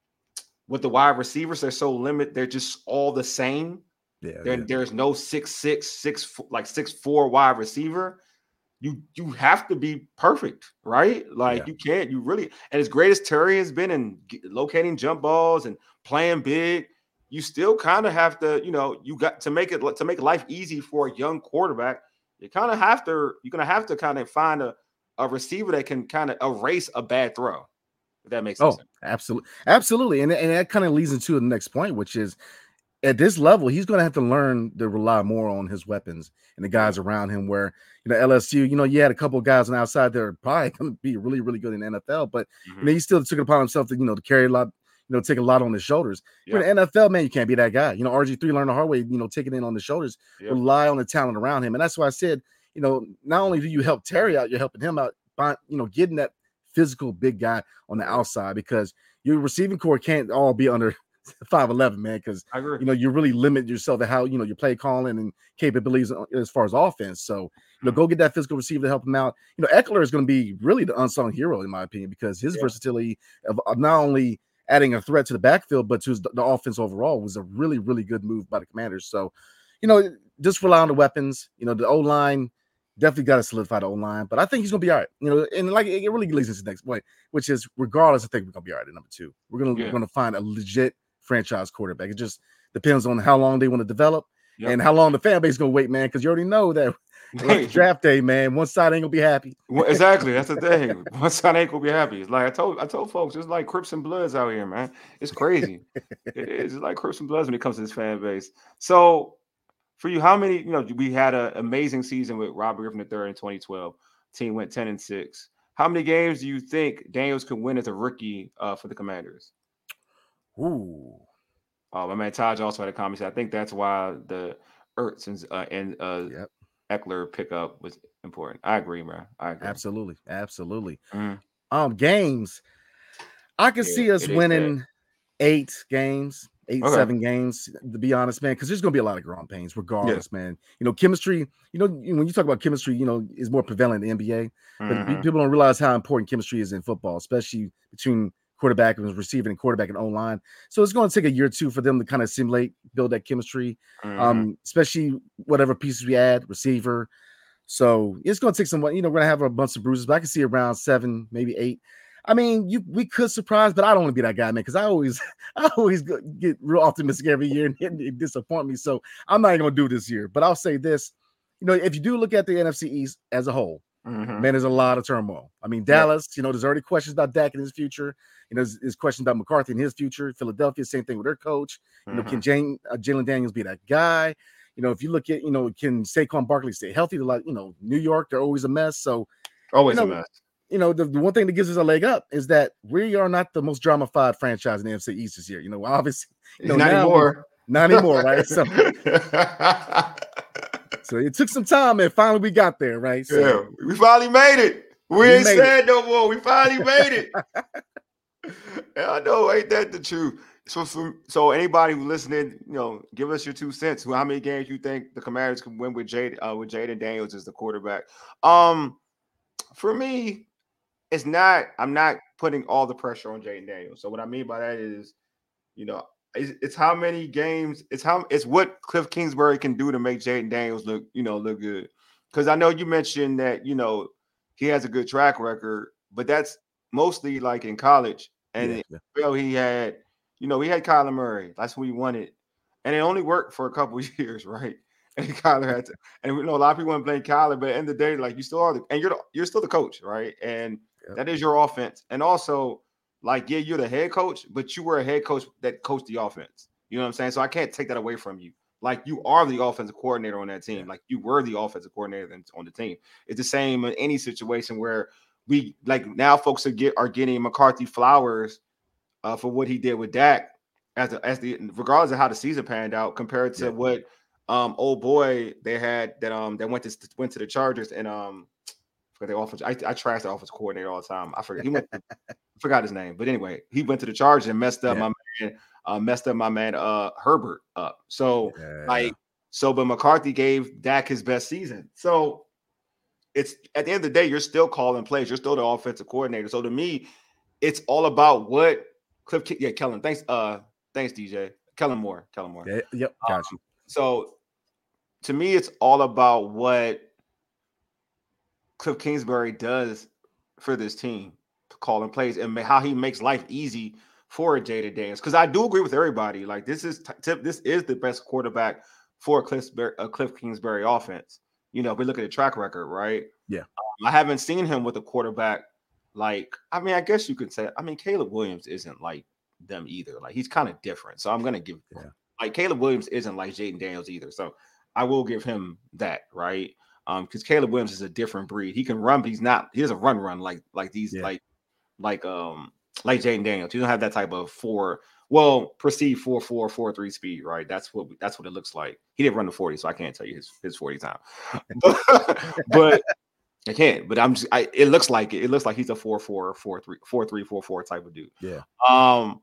with the wide receivers, they're so limited. They're just all the same. Yeah, there, yeah. There's no six six six like six four wide receiver. You you have to be perfect, right? Like yeah. you can't. You really and as great as Terry has been in locating jump balls and playing big, you still kind of have to. You know, you got to make it to make life easy for a young quarterback. You kind of have to. You're gonna have to kind of find a. a receiver that can kind of erase a bad throw. If that makes sense. Oh, absolutely. Absolutely. And, and that kind of leads into the next point, which is at this level, he's going to have to learn to rely more on his weapons and the guys around him where, you know, L S U, you know, you had a couple of guys on the outside that are probably going to be really, really good in the N F L, but mm-hmm. you know, he still took it upon himself to, you know, to carry a lot, you know, take a lot on his shoulders. Yeah. In the N F L, man, you can't be that guy. You know, R G three learned the hard way, you know, taking it on the shoulders, yeah. rely on the talent around him. And that's why I said, you know, not only do you help Terry out, you're helping him out by, you know, getting that physical big guy on the outside because your receiving core can't all be under five eleven, man, because, you know, you really limit yourself to how, you know, your play calling and capabilities as far as offense. So, you know, go get that physical receiver to help him out. You know, Eckler is going to be really the unsung hero, in my opinion, because his yeah. versatility of, of not only adding a threat to the backfield, but to his, the offense overall was a really, really good move by the Commanders. So, you know, just rely on the weapons. You know, the O-line, definitely got to solidify the O-line, but I think he's going to be all right. You know, and like it really leads us to the next point, which is regardless, I think we're going to be all right at number two. We're going to yeah. we're going to find a legit franchise quarterback. It just depends on how long they want to develop yep. and how long the fan base is going to wait, man, because you already know that draft day, man, one side ain't going to be happy. Well, exactly. That's the thing. One side ain't going to be happy. It's like I told I told folks, it's like Crips and Bloods out here, man. It's crazy. It's like Crips and Bloods when it comes to this fan base. So, for you, how many, you know, we had an amazing season with Robert Griffin the third in twenty twelve. Team went ten and six. How many games do you think Daniels could win as a rookie uh, for the Commanders? Ooh. Uh, my man Taj also had a comment. I think that's why the Ertz and, uh, and uh, yep. Eckler pickup was important. I agree, man. I agree. Absolutely. Absolutely. Mm-hmm. Um, games. I could yeah, see us winning eight games. Eight, okay. seven games, to be honest, man, because there's going to be a lot of growing pains regardless, yeah. man. You know, chemistry, you know, when you talk about chemistry, you know, is more prevalent in the N B A, but mm-hmm. people don't realize how important chemistry is in football, especially between quarterback and receiver and quarterback and O-line. So it's going to take a year or two for them to kind of simulate, build that chemistry, mm-hmm. um, especially whatever pieces we add, receiver. So it's going to take some, you know, we're going to have a bunch of bruises, but I can see around seven, maybe eight. I mean, you we could surprise, but I don't want to be that guy, man, because I always I always get real optimistic every year and it, it disappoint me. So I'm not going to do this year. But I'll say this, you know, if you do look at the N F C East as a whole, mm-hmm. man, there's a lot of turmoil. I mean, Dallas, yeah. you know, there's already questions about Dak and his future. You know, there's, there's questions about McCarthy and his future. Philadelphia, same thing with their coach. You mm-hmm. know, can Jane, uh, Jalen Daniels be that guy? You know, if you look at, you know, can Saquon Barkley stay healthy? To like, you know, New York, they're always a mess. So always you know, a mess. You know, the, the one thing that gives us a leg up is that we are not the most drama-fied franchise in the N F C East this year. You know, obviously, you know, not anymore. Not anymore, right? So, so it took some time, and finally we got there, right? So, yeah, we finally made it. We, we ain't sad no more. We finally made it. Yeah, I know, ain't that the truth? So, so, so anybody who's listening, you know, give us your two cents. How many games you think the Commanders can win with Jade uh, with Jaden Daniels as the quarterback? Um, for me, it's not. I'm not putting all the pressure on Jaden Daniels. So what I mean by that is, you know, it's, it's how many games. It's how it's what Cliff Kingsbury can do to make Jaden Daniels look, you know, look good. Because I know you mentioned that, you know, he has a good track record, but that's mostly like in college and Yeah, in yeah. N F L he had. You know, we had Kyler Murray. That's who he wanted. And it only worked for a couple of years, right? And Kyler had to, and we know a lot of people want to blame Kyler, but at the end of the day, like you still are the, and you're the, you're still the coach, right? And Yep. that is your offense. And also, like, yeah, you're the head coach, but you were a head coach that coached the offense. You know what I'm saying? So I can't take that away from you. Like you are the offensive coordinator on that team. Yeah. Like you were the offensive coordinator on the team. It's the same in any situation where we like now folks are get are getting McCarthy flowers uh, for what he did with Dak as the, as the regardless of how the season panned out compared to Yeah. what um old boy they had that um that went to went to the Chargers and um for the offense. I, I trash the offense coordinator all the time. I forget he went I forgot his name, but anyway, he went to the Chargers and messed up Yeah. my man uh messed up my man uh Herbert up. So Yeah. like so but McCarthy gave Dak his best season. So it's at the end of the day, you're still calling plays. You're still the offensive coordinator. So to me, it's all about what Cliff. Yeah, Kellen. Thanks. Uh, thanks, D J. Kellen Moore. Kellen Moore. Yeah, yep. Got um, you. So to me, it's all about what Cliff Kingsbury does for this team, calling plays, and how he makes life easy for Jaden Daniels. Because I do agree with everybody. Like this is t- this is the best quarterback for Cliff, uh, Cliff Kingsbury offense. You know, if we look at the track record, right? Yeah. Um, I haven't seen him with a quarterback like, I mean, I guess you could say, I mean, Caleb Williams isn't like them either. Like he's kind of different. So I'm going to give, Yeah. like Caleb Williams isn't like Jaden Daniels either. So I will give him that, right? Um, because Caleb Williams is a different breed. He can run, but he's not, he doesn't run, run like, like these, Yeah. like, like, um, like Jaden Daniels. He don't have that type of four, well, perceived four, four, four, three speed, right? That's what, that's what it looks like. He didn't run the forty, so I can't tell you his, his forty time, but I can't, but I'm just, I, it looks like it. It looks like he's a four, four, four, three, four, three, four, four type of dude. Yeah. Um,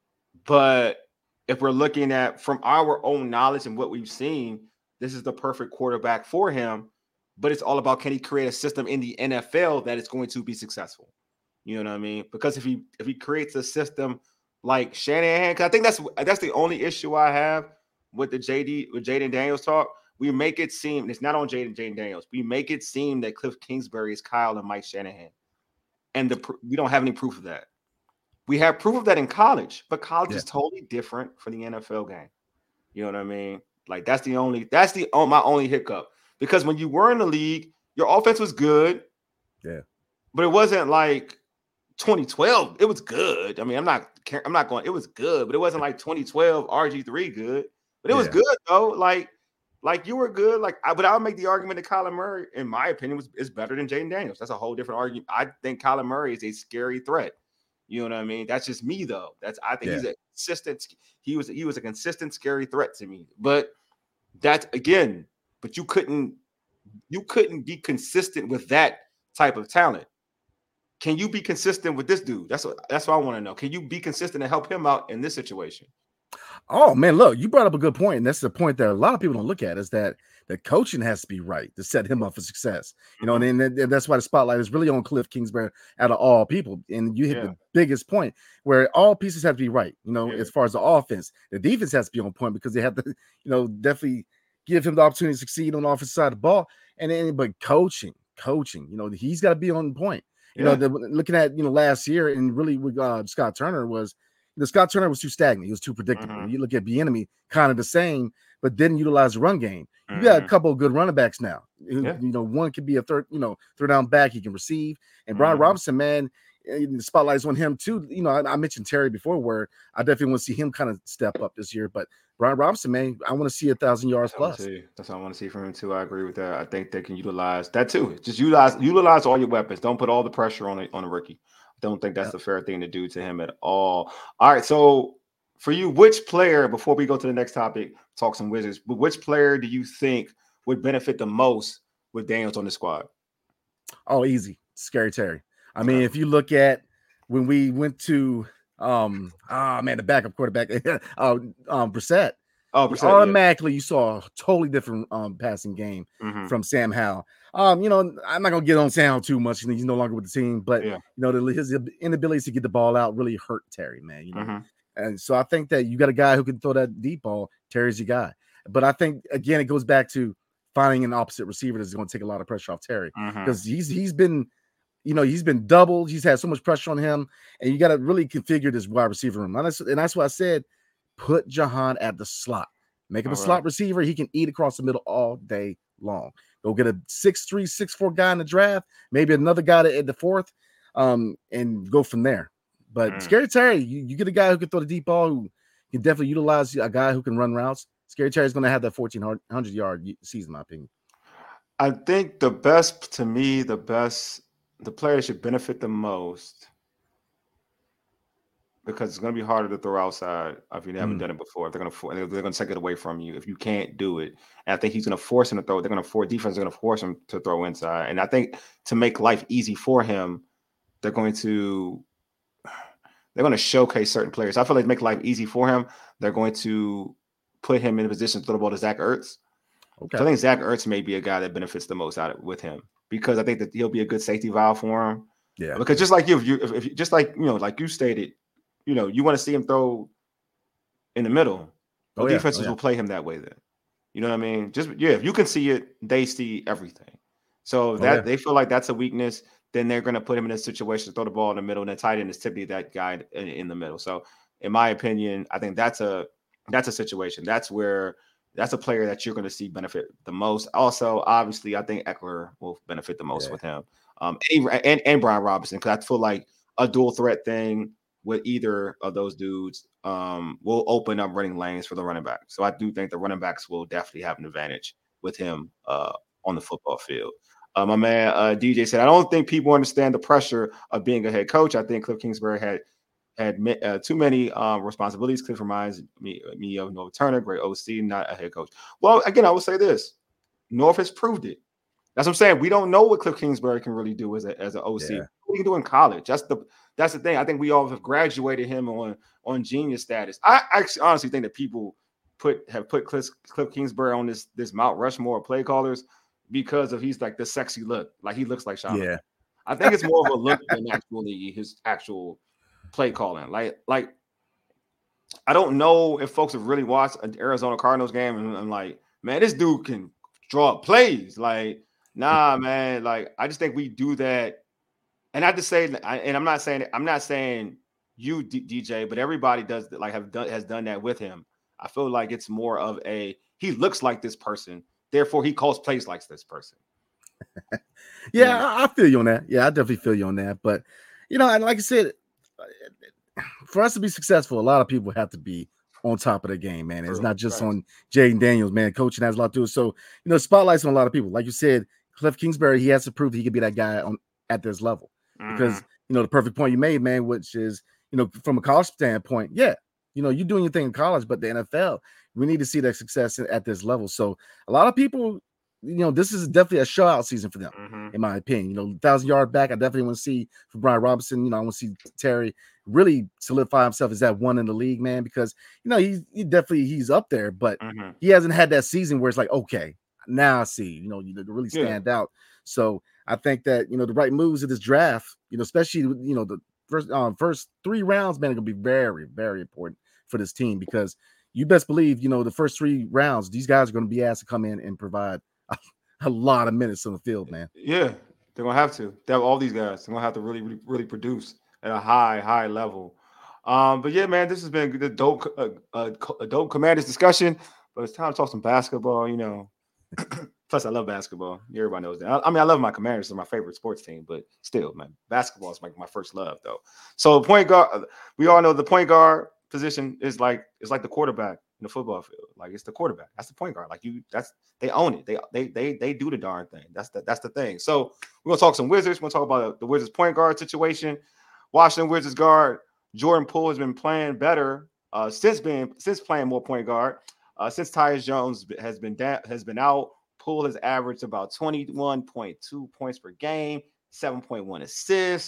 but if we're looking at from our own knowledge and what we've seen, this is the perfect quarterback for him. But it's all about, can he create a system in the N F L that is going to be successful? You know what I mean? Because if he if he creates a system like Shanahan, because I think that's that's the only issue I have with the J D with Jaden Daniels talk. We make it seem, it's not on Jaden Jaden Daniels. We make it seem that Cliff Kingsbury is Kyle and Mike Shanahan, and the we don't have any proof of that. We have proof of that in college, but college Yeah. is totally different from the N F L game. You know what I mean? Like that's the only that's the oh, my only hiccup, because when you were in the league, your offense was good. Yeah, but it wasn't like twenty twelve. It was good. I mean, I'm not I'm not going. It was good, but it wasn't like twenty twelve R G three good. But it was Yeah. good though. Like. Like you were good, like, I, but I'll make the argument that Kyler Murray, in my opinion, was is better than Jaden Daniels. That's a whole different argument. I think Kyler Murray is a scary threat. You know what I mean? That's just me, though. That's I think Yeah. he's a consistent. He was he was a consistent scary threat to me. But that's again, but you couldn't you couldn't be consistent with that type of talent. Can you be consistent with this dude? That's what that's what I want to know. Can you be consistent and help him out in this situation? Oh man, look, you brought up a good point, and that's the point that a lot of people don't look at, is that the coaching has to be right to set him up for success. You know, Mhm. and, and that's why the spotlight is really on Cliff Kingsbury out of all people. And you hit Yeah. the biggest point, where all pieces have to be right. You know, Yeah. as far as the offense, the defense has to be on point, because they have to, you know, definitely give him the opportunity to succeed on the offensive side of the ball. And then, but coaching, coaching, you know, he's got to be on point. You Yeah. know, the, looking at, you know, last year, and really with uh, Scott Turner was. The Scott Turner was too stagnant. He was too predictable. Mhm. You look at Bieniemy, kind of the same, but didn't utilize the run game. You got a Mhm. couple of good running backs now. You, Yeah. you know, one could be a third, you know, third down back. He can receive. And Brian Mhm. Robinson, man, eh, the spotlight's on him too. You know, I, I mentioned Terry before, where I definitely want to see him kind of step up this year. But Brian Robinson, man, I want to see a thousand yards That's what I wanna plus. see. That's what I want to see from him too. I agree with that. I think they can utilize that too. Just utilize utilize all your weapons. Don't put all the pressure on it on a rookie. Don't think that's Yeah. the fair thing to do to him at all. All right, so for you, which player, before we go to the next topic, talk some Wizards, but which player do you think would benefit the most with Daniels on the squad? Oh, easy. Scary Terry. I mean, Okay. if you look at when we went to um, ah, man, the backup quarterback, uh, um, Brissett. Oh, You Brissett, automatically, yeah. you saw a totally different um passing game mm-hmm. from Sam Howell. Um, you know, I'm not gonna get on Sam Howell too much. You know, he's no longer with the team, but yeah. you know, the, his inability to get the ball out really hurt Terry, man. You know, mm-hmm. and so I think that you got a guy who can throw that deep ball. Terry's your guy. But I think again, it goes back to finding an opposite receiver that's going to take a lot of pressure off Terry because mm-hmm. he's he's been, you know, he's been doubled. He's had so much pressure on him, and you got to really configure this wide receiver room. And that's, and that's why I said, put Jahan at the slot. Make him all a slot right. receiver. He can eat across the middle all day long. Go get a six three, six four guy in the draft, maybe another guy at the fourth, um, and go from there. But mm. Scary Terry, you, you get a guy who can throw the deep ball, who can definitely utilize a guy who can run routes. Scary Terry's going to have that fourteen hundred yard season, in my opinion. I think the best, to me, the best, the player should benefit the most, because it's going to be harder to throw outside if you haven't mm. done it before. If they're going to they're going to take it away from you if you can't do it. And I think he's going to force him to throw. They're going to force defense. They're going to force him to throw inside. And I think to make life easy for him, they're going to they're going to showcase certain players. I feel like to make life easy for him, they're going to put him in a position to throw the ball to Zach Ertz. Okay. So I think Zach Ertz may be a guy that benefits the most out of with him, because I think that he'll be a good safety valve for him. Yeah. Because just like you, if you if, if just like you know, like you stated. You know, you want to see him throw in the middle. Well, oh, yeah. defenses oh, yeah. will play him that way then. You know what I mean? Just yeah, if you can see it, they see everything. So if that oh, yeah. they feel like that's a weakness, then they're going to put him in a situation to throw the ball in the middle, and the tight end is typically that guy in, in the middle. So in my opinion, I think that's a that's a situation. That's where that's a player that you're going to see benefit the most. Also, obviously, I think Eckler will benefit the most yeah. with him. Um, and, and and Brian Robinson, because I feel like a dual threat thing with either of those dudes um, will open up running lanes for the running back. So I do think the running backs will definitely have an advantage with him uh, on the football field. Uh, my man uh, D J said, I don't think people understand the pressure of being a head coach. I think Cliff Kingsbury had had uh, too many um, responsibilities. Cliff reminds me, me of Norv Turner, great O C, not a head coach. Well, again, I will say this. Norv has proved it. That's what I'm saying. We don't know what Cliff Kingsbury can really do as a, as an O C. Yeah. What he can do in college. That's the that's the thing. I think we all have graduated him on, on genius status. I actually honestly think that people put have put Cliff, Cliff Kingsbury on this this Mount Rushmore of play callers because of he's like the sexy look. Like he looks like Sean. Yeah. I think it's more of a look than actually his actual play calling. Like, like I don't know if folks have really watched an Arizona Cardinals game and I'm like, man, this dude can draw up plays. Like, nah, man. Like, I just think we do that. And I just say, and I'm not saying, I'm not saying you, D J, but everybody does like have done has done that with him. I feel like it's more of a he looks like this person, therefore he calls plays like this person. yeah, yeah, I feel you on that. Yeah, I definitely feel you on that. But you know, and like I said, for us to be successful, a lot of people have to be on top of the game, man. It's not just right. on Jayden Daniels, man. Coaching has a lot to do. So, you know, spotlight's on a lot of people. Like you said, Cliff Kingsbury, he has to prove he could be that guy on at this level. Mm-hmm. Because, you know, the perfect point you made, man, which is, you know, from a college standpoint, yeah, you know, you're doing your thing in college, but the N F L, we need to see that success at this level. So a lot of people, you know, this is definitely a shout-out season for them, mm-hmm. in my opinion. You know, thousand-yard back, I definitely want to see for Brian Robinson. You know, I want to see Terry really solidify himself as that one in the league, man, because, you know, he's he definitely he's up there, but mm-hmm. he hasn't had that season where it's like, okay, now I see, you know, to really stand yeah. out. So I think that, you know, the right moves of this draft, you know, especially, you know, the first um, first three rounds, man, are going to be very, very important for this team because you best believe, you know, the first three rounds, these guys are going to be asked to come in and provide a, a lot of minutes on the field, man. Yeah, they're going to have to. They have all these guys. They're going to have to really, really, really produce at a high, high level. Um, but yeah, man, this has been a dope, uh, uh, a dope Commanders discussion. But it's time to talk some basketball. You know, plus I love basketball. Everybody knows that. I, I mean, I love my Commanders; they're my favorite sports team. But still, man, basketball is like my first love, though. So point guard, we all know the point guard position is like it's like the quarterback in the football field. Like it's the quarterback. That's the point guard. Like you, that's they own it. They they they they do the darn thing. That's the that's the thing. So we're gonna talk some Wizards. We're gonna talk about the Wizards point guard situation. Washington Wizards guard Jordan Poole has been playing better uh, since being since playing more point guard. Uh, since Tyus Jones has been da- has been out, Poole has averaged about twenty-one point two points per game, seven point one assists,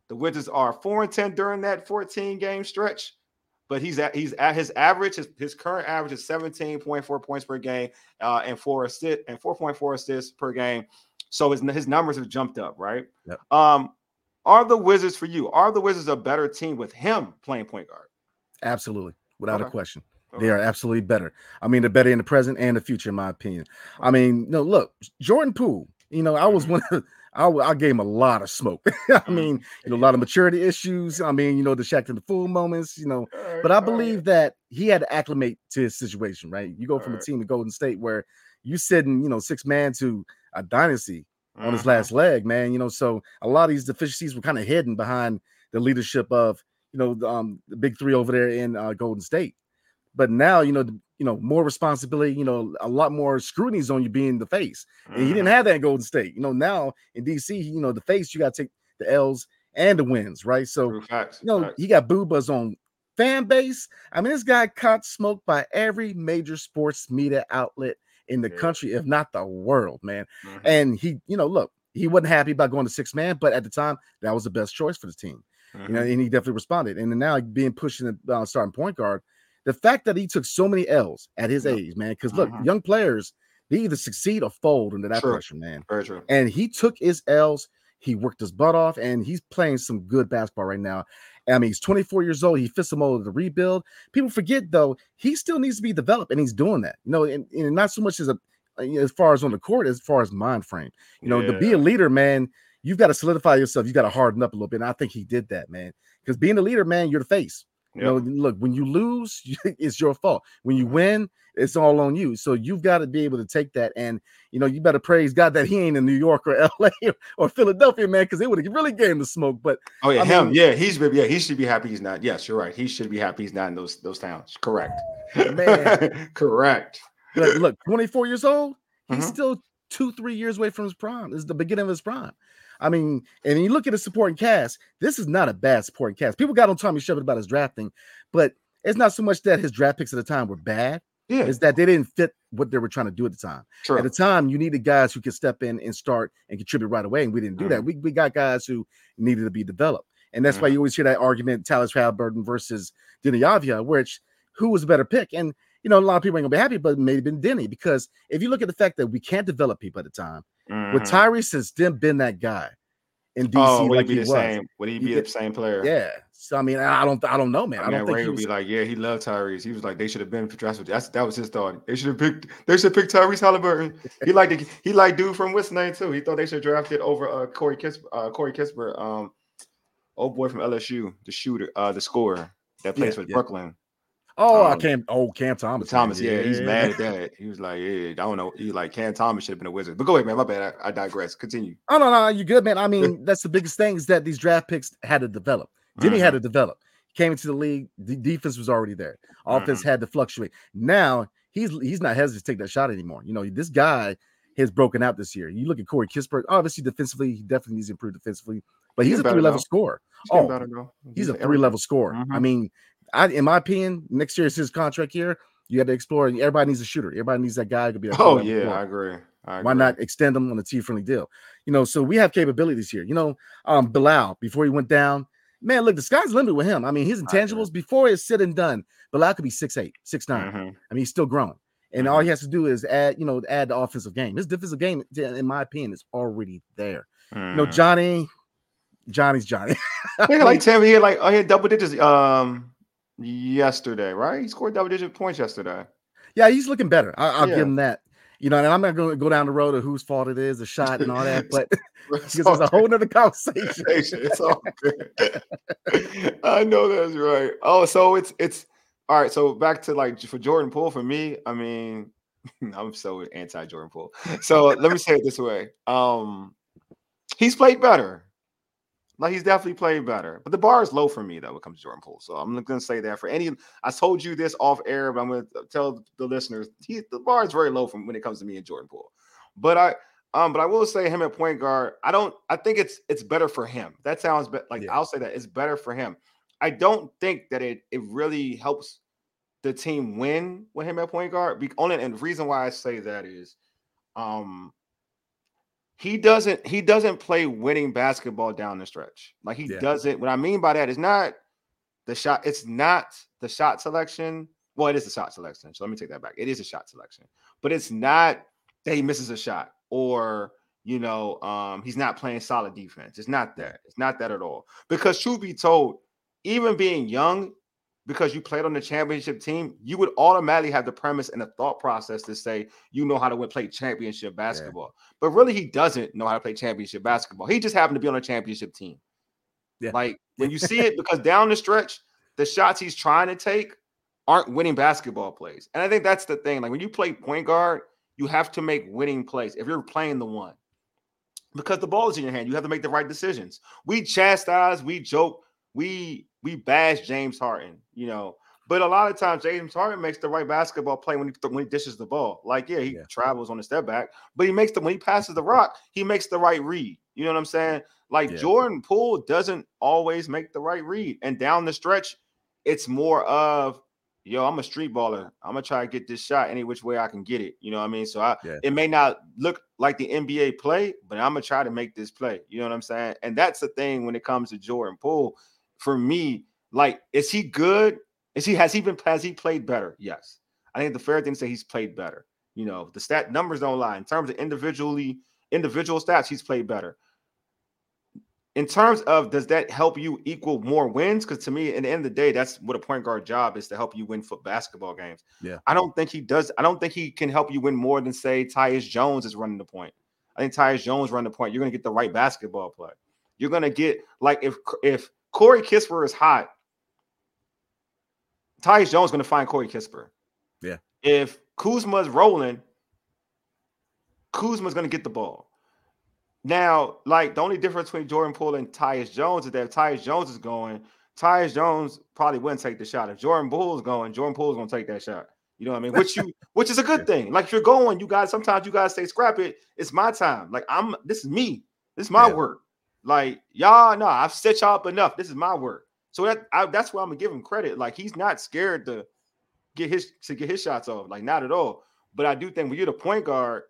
The Wizards are four and ten during that fourteen game stretch, but he's at he's at his average. His, his current average is seventeen point four points per game, uh, and four assists and four point four assists per game. So his his numbers have jumped up, right? Yep. Um, are the Wizards for you? Are the Wizards a better team with him playing point guard? Absolutely, without Okay. a question. Okay. They are absolutely better. I mean, they're better in the present and the future, in my opinion. I mean, no, look, Jordan Poole. You know, I was one of I, I gave him a lot of smoke. I mean, you know, a lot of maturity issues. I mean, you know, the Shaq and the Fool moments, you know, Right, but I right. believe that he had to acclimate to his situation, right? You go from Right. a team to Golden State where you sitting, you know, six man to a dynasty on his Mhm. last leg, man. You know, so a lot of these deficiencies were kind of hidden behind the leadership of, you know, the, um, the big three over there in uh, Golden State. But now, you know, the, you know, more responsibility, you know, a lot more scrutinies on you being the face. And he didn't Mhm. have that in Golden State. You know, now in D C, you know, the face, you got to take the L's and the wins, right? So, True facts. you know, Facts. he got boo buzz on fan base. I mean, this guy caught smoke by every major sports media outlet in the Yeah. country, if not the world, man. Mhm. And he, you know, look, he wasn't happy about going to six man, but at the time, that was the best choice for the team. You know, Mhm. and he definitely responded. And then now being pushed in the uh, starting point guard, the fact that he took so many L's at his Yep. age, man, because look, Mhm. young players, they either succeed or fold under that True. pressure, man. Very true. And he took his L's, he worked his butt off, and he's playing some good basketball right now. I mean, he's twenty-four years old. He fits the mold of the rebuild. People forget, though, he still needs to be developed, and he's doing that. You know, and, and not so much as a as far as on the court, as far as mind frame. You know, to be Yeah. a leader, man, you've got to solidify yourself. You got to harden up a little bit. And I think he did that, man. Because being a leader, man, you're the face. You know, Yep. look, when you lose, it's your fault. When you win, it's all on you. So you've got to be able to take that. And, you know, you better praise God that he ain't in New York or L A or Philadelphia, man, because they would have really gave him the smoke. But Oh yeah, I him. mean- Yeah, he's yeah, he should be happy he's not. Yes, you're right. He should be happy he's not in those those towns. Correct. Man. Correct. But look, twenty-four years old, he's Mhm. still two, three years away from his prime. This is the beginning of his prime. I mean, and you look at his supporting cast, this is not a bad supporting cast. People got on Tommy Shepard about his drafting, but it's not so much that his draft picks at the time were bad. Yeah. It's that they didn't fit what they were trying to do at the time. True. At the time, you needed guys who could step in and start and contribute right away, and we didn't do that. Mhm. We, we got guys who needed to be developed. And that's why Mhm. you always hear that argument, Tallis Halliburton versus Denny Avdia, which who was a better pick? And you know, a lot of people ain't gonna be happy, but it may have been Denny, because if you look at the fact that we can't develop people at the time, with Mhm. Tyrese has then been that guy in D C, Oh, would like he be he the was. same? Would he be Yeah. the same player? Yeah. So I mean, I don't, I don't know, man. I I, mean, don't think Ray he would was. be like, yeah, he loved Tyrese. He was like, they should have been drafted. That's that was his thought. They should have picked. They should pick Tyrese Halliburton. He liked the, he liked dude from what's name too. He thought they should have drafted over uh, Corey Kispert. Uh, Corey Kispert, um, old boy from L S U, the shooter, uh, the scorer that plays Yeah, for yeah. Brooklyn. Oh, I um, can't. Oh, Cam Thomas. Thomas, man. yeah, he's mad at that. He was like, yeah, I don't know. He like Cam Thomas should have been a Wizard. But go ahead, man. My bad. I, I digress. Continue. Oh no, no, you good, man. I mean, that's the biggest thing is that these draft picks had to develop. Denny Mhm. had to develop. Came into the league, the defense was already there. Offense Mhm. had to fluctuate. Now he's he's not hesitant to take that shot anymore. You know, this guy has broken out this year. You look at Corey Kispert, obviously defensively, he definitely needs to improve defensively, but He's he's a better three level now. scorer. He's getting Oh, better, though. he's a everything. three level scorer. I Mhm. mean, I in my opinion, next year is his contract year. You got to explore. Everybody needs a shooter. Everybody needs that guy who could be that Oh three-level yeah, scorer. I agree. I agree. Why not extend them on a T-friendly deal? You know, so we have capabilities here. You know, um, Bilal, before he went down, man, look, the sky's the limit with him. I mean, his I agree. intangibles, before it's said and done, Bilal could be six eight, six nine. Mhm. I mean, he's still growing. And all Mhm. he has to do is add, you know, add the offensive game. His defensive game, in my opinion, is already there. You know, Mhm. Johnny, Johnny's Johnny. He had like ten. He had like oh, he had double digits um yesterday, right? He scored double digit points yesterday. Yeah, he's looking better. I, I'll Yeah. give him that. You know, and I'm not going to go down the road of whose fault it is, the shot and all that, but It's because all it's a whole nother conversation. It's all good. I know that's right. Oh, so it's it's all right. So back to like for Jordan Poole, for me, I mean, I'm so anti Jordan Poole. So let me say it this way: um, he's played better. Like he's definitely played better, but the bar is low for me though when it comes to Jordan Poole. So I'm going to say that for any. I told you this off air, but I'm going to tell the listeners he, the bar is very low from when it comes to me and Jordan Poole. But I, um, but I will say him at point guard. I don't. I think it's it's better for him. That sounds be- like Yeah. I'll say that it's better for him. I don't think that it it really helps the team win with him at point guard. Be- only and the reason why I say that is, um. he doesn't he doesn't play winning basketball down the stretch. Like he yeah. doesn't. What I mean by that is not the shot. It's not the shot selection. Well, it is the shot selection. So let me take that back. It is a shot selection, but it's not that he misses a shot or, you know, um, he's not playing solid defense. It's not that. It's not that at all. Because truth be told, even being young, because you played on the championship team, you would automatically have the premise and the thought process to say, you know how to play championship basketball. Yeah. But really, he doesn't know how to play championship basketball. He just happened to be on a championship team. Yeah. Like when you see it, because down the stretch, the shots he's trying to take aren't winning basketball plays. And I think that's the thing. Like when you play point guard, you have to make winning plays if you're playing the one. Because the ball is in your hand. You have to make the right decisions. We chastise, we joke, we we bash James Harden, you know. But a lot of times James Harden makes the right basketball play when he, when he dishes the ball. Like, yeah, he yeah. travels on the step back, but he makes the when he passes the rock, he makes the right read. You know what I'm saying? Like yeah. Jordan Poole doesn't always make the right read. And down the stretch, it's more of, yo, I'm a street baller. I'm gonna try to get this shot any which way I can get it. You know what I mean? So I yeah. it may not look like the N B A play, but I'm gonna try to make this play. You know what I'm saying? And that's the thing when it comes to Jordan Poole. For me, like, is he good? Is he has he been has he played better? Yes. I think the fair thing to say he's played better. You know, the stat numbers don't lie. In terms of individually individual stats, he's played better. In terms of does that help you equal more wins? Because to me, at the end of the day, that's what a point guard job is, to help you win foot basketball games. Yeah. I don't think he does. I don't think he can help you win more than, say, Tyus Jones is running the point. I think Tyus Jones running the point. You're going to get the right basketball play. You're going to get, like, if if Corey Kispert is hot, Tyus Jones is going to find Corey Kispert. Yeah. If Kuzma's rolling, Kuzma's going to get the ball. Now, like, the only difference between Jordan Poole and Tyus Jones is that if Tyus Jones is going, Tyus Jones probably wouldn't take the shot. If Jordan Poole is going, Jordan Poole is going to take that shot. You know what I mean? Which you, which is a good thing. Like, if you're going, you guys, sometimes you guys say, scrap it. It's my time. Like, I'm, this is me. This is my yeah. work. Like, y'all, no, I've set y'all up enough. This is my work. So that I, that's why I'm gonna give him credit. Like, he's not scared to get his to get his shots off. Like, not at all. But I do think when you're the point guard,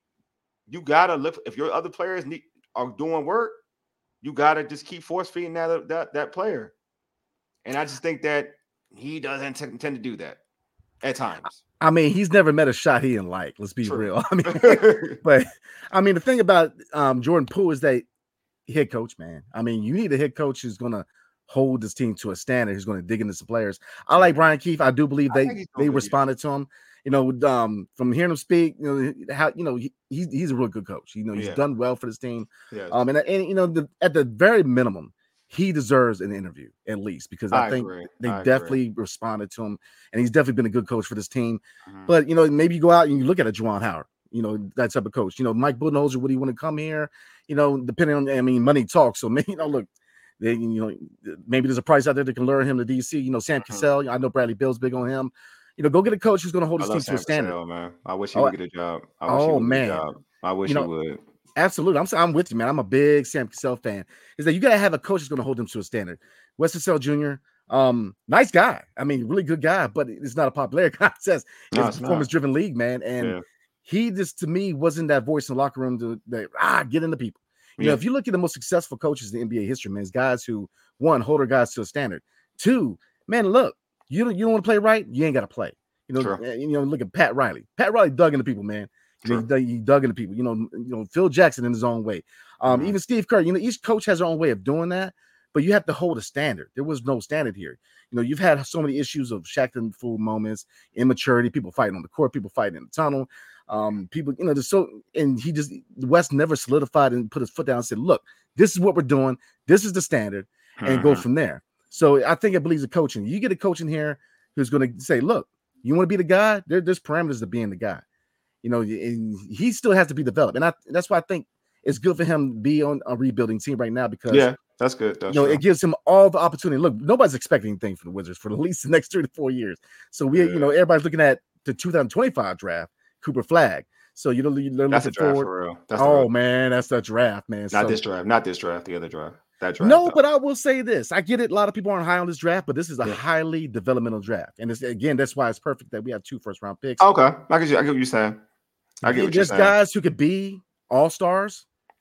you gotta lift. If your other players need are doing work, you gotta just keep force feeding that that that player. And I just think that he doesn't t- tend to do that at times. I mean, he's never met a shot he didn't like. Let's be True. real. I mean, but I mean, the thing about um, Jordan Poole is that head coach, man. I mean, you need a head coach who's gonna hold this team to a standard, who's going to dig into some players. I like Brian Keefe. I do believe they they responded to him. You know, um, from hearing him speak, you know how you know he, he's he's a real good coach. You know, he's yeah. done well for this team. Yes. Um, and and you know, the, at the very minimum, he deserves an interview at least, because I, I think agree. they I definitely agree. responded to him, and he's definitely been a good coach for this team. Mm-hmm. But you know, maybe you go out and you look at a Juwan Howard. You know, that type of coach. You know, Mike Budenholzer, would he want to come here? You know, depending on, I mean, money talks. So maybe, you know, look, they, you know, maybe there's a price out there that can lure him to D C. You know, Sam Mm-hmm. Cassell. I know Bradley Bill's big on him. You know, go get a coach who's going to hold I his love team Sam to a standard. Cassell, man. I wish he Oh, would get a job. I wish he oh, would man. get a job. I wish You know, he would. Absolutely. I'm I'm with you, man. I'm a big Sam Cassell fan. Is that you got to have a coach that's going to hold him to a standard. Wes Cassell Junior, um, nice guy. I mean, really good guy, but it's not a popularity contest. It's No, a it's not. performance-driven league, man. And Yeah. he just, to me, wasn't that voice in the locker room to that, ah, get into people. You Yeah. know, if you look at the most successful coaches in N B A history, man, it's guys who, one, hold their guys to a standard. Two, man, look, you don't, you don't want to play right, you ain't got to play. You know, True. you know, look at Pat Riley. Pat Riley dug into people, man. I mean, he, dug, he dug into people. You know, you know, Phil Jackson in his own way. Um, Mhm. Even Steve Kerr. You know, each coach has their own way of doing that, but you have to hold a standard. There was no standard here. You know, you've had so many issues of Shaqtin' fool moments, immaturity, people fighting on the court, people fighting in the tunnel. Um, people, you know, just so, and he just, West never solidified and put his foot down and said, look, this is what we're doing. This is the standard, and go Mhm. from there. So I think it believes in coaching. You get a coach in here who's going to say, look, you want to be the guy? There, there's parameters to being the guy. You know, and he still has to be developed. And I, that's why I think it's good for him to be on a rebuilding team right now, because Yeah, that's good. That's you know, true. it gives him all the opportunity. Look, nobody's expecting anything from the Wizards for at least the next three to four years. So we, Yeah. you know, everybody's looking at the two thousand twenty-five draft, Cooper Flag. So you know, they're That's a looking draft forward. for real. That's the Oh real- man, that's the draft, man. not So- this draft, not this draft, the other draft. That draft. No, though. but I will say this. I get it. A lot of people aren't high on this draft, but this is a Yeah. highly developmental draft. And it's, again, that's why it's perfect that we have two first round picks. Okay, I get you. I get what you're saying. I get what you're There's saying. guys who could be all stars,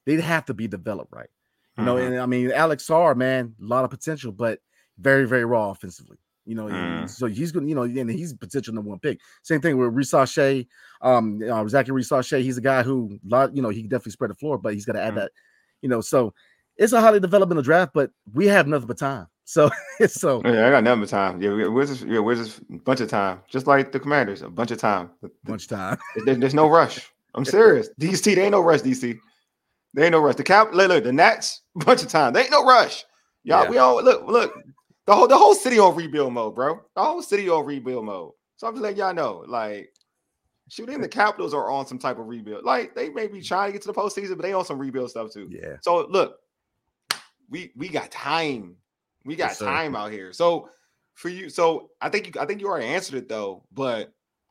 they'd have to be developed right. You know, mm-hmm. and I mean, Alex Sarr, man, a lot of potential, but very, very raw offensively. You know, mm. so he's going to, you know, and he's potential number one pick. Same thing with Reese Shea, um, uh, Zachary Reese Shea. He's a guy who, lot, you know, he can definitely spread the floor, but he's got to add mm. that, you know. So it's a highly developmental draft, but we have nothing but time. So, so yeah, I got nothing but time. Yeah, we're just, yeah, we're just a bunch of time, just like the Commanders, a bunch of time. A bunch of time. There, there's no rush. I'm serious. D C, there ain't no rush. D C. There ain't no rush. The Cap, look, look, the Nats, bunch of time. There ain't no rush. Y'all, yeah. we all look, look. The whole, the whole city on rebuild mode, bro. The whole city on rebuild mode. So I'm just letting y'all know, like, shooting the Capitals are on some type of rebuild. Like, they may be trying to get to the postseason, but they on some rebuild stuff too. Yeah. So look, we we got time. We got yes, time out here. So for you, so I think you, I think you already answered it though, but.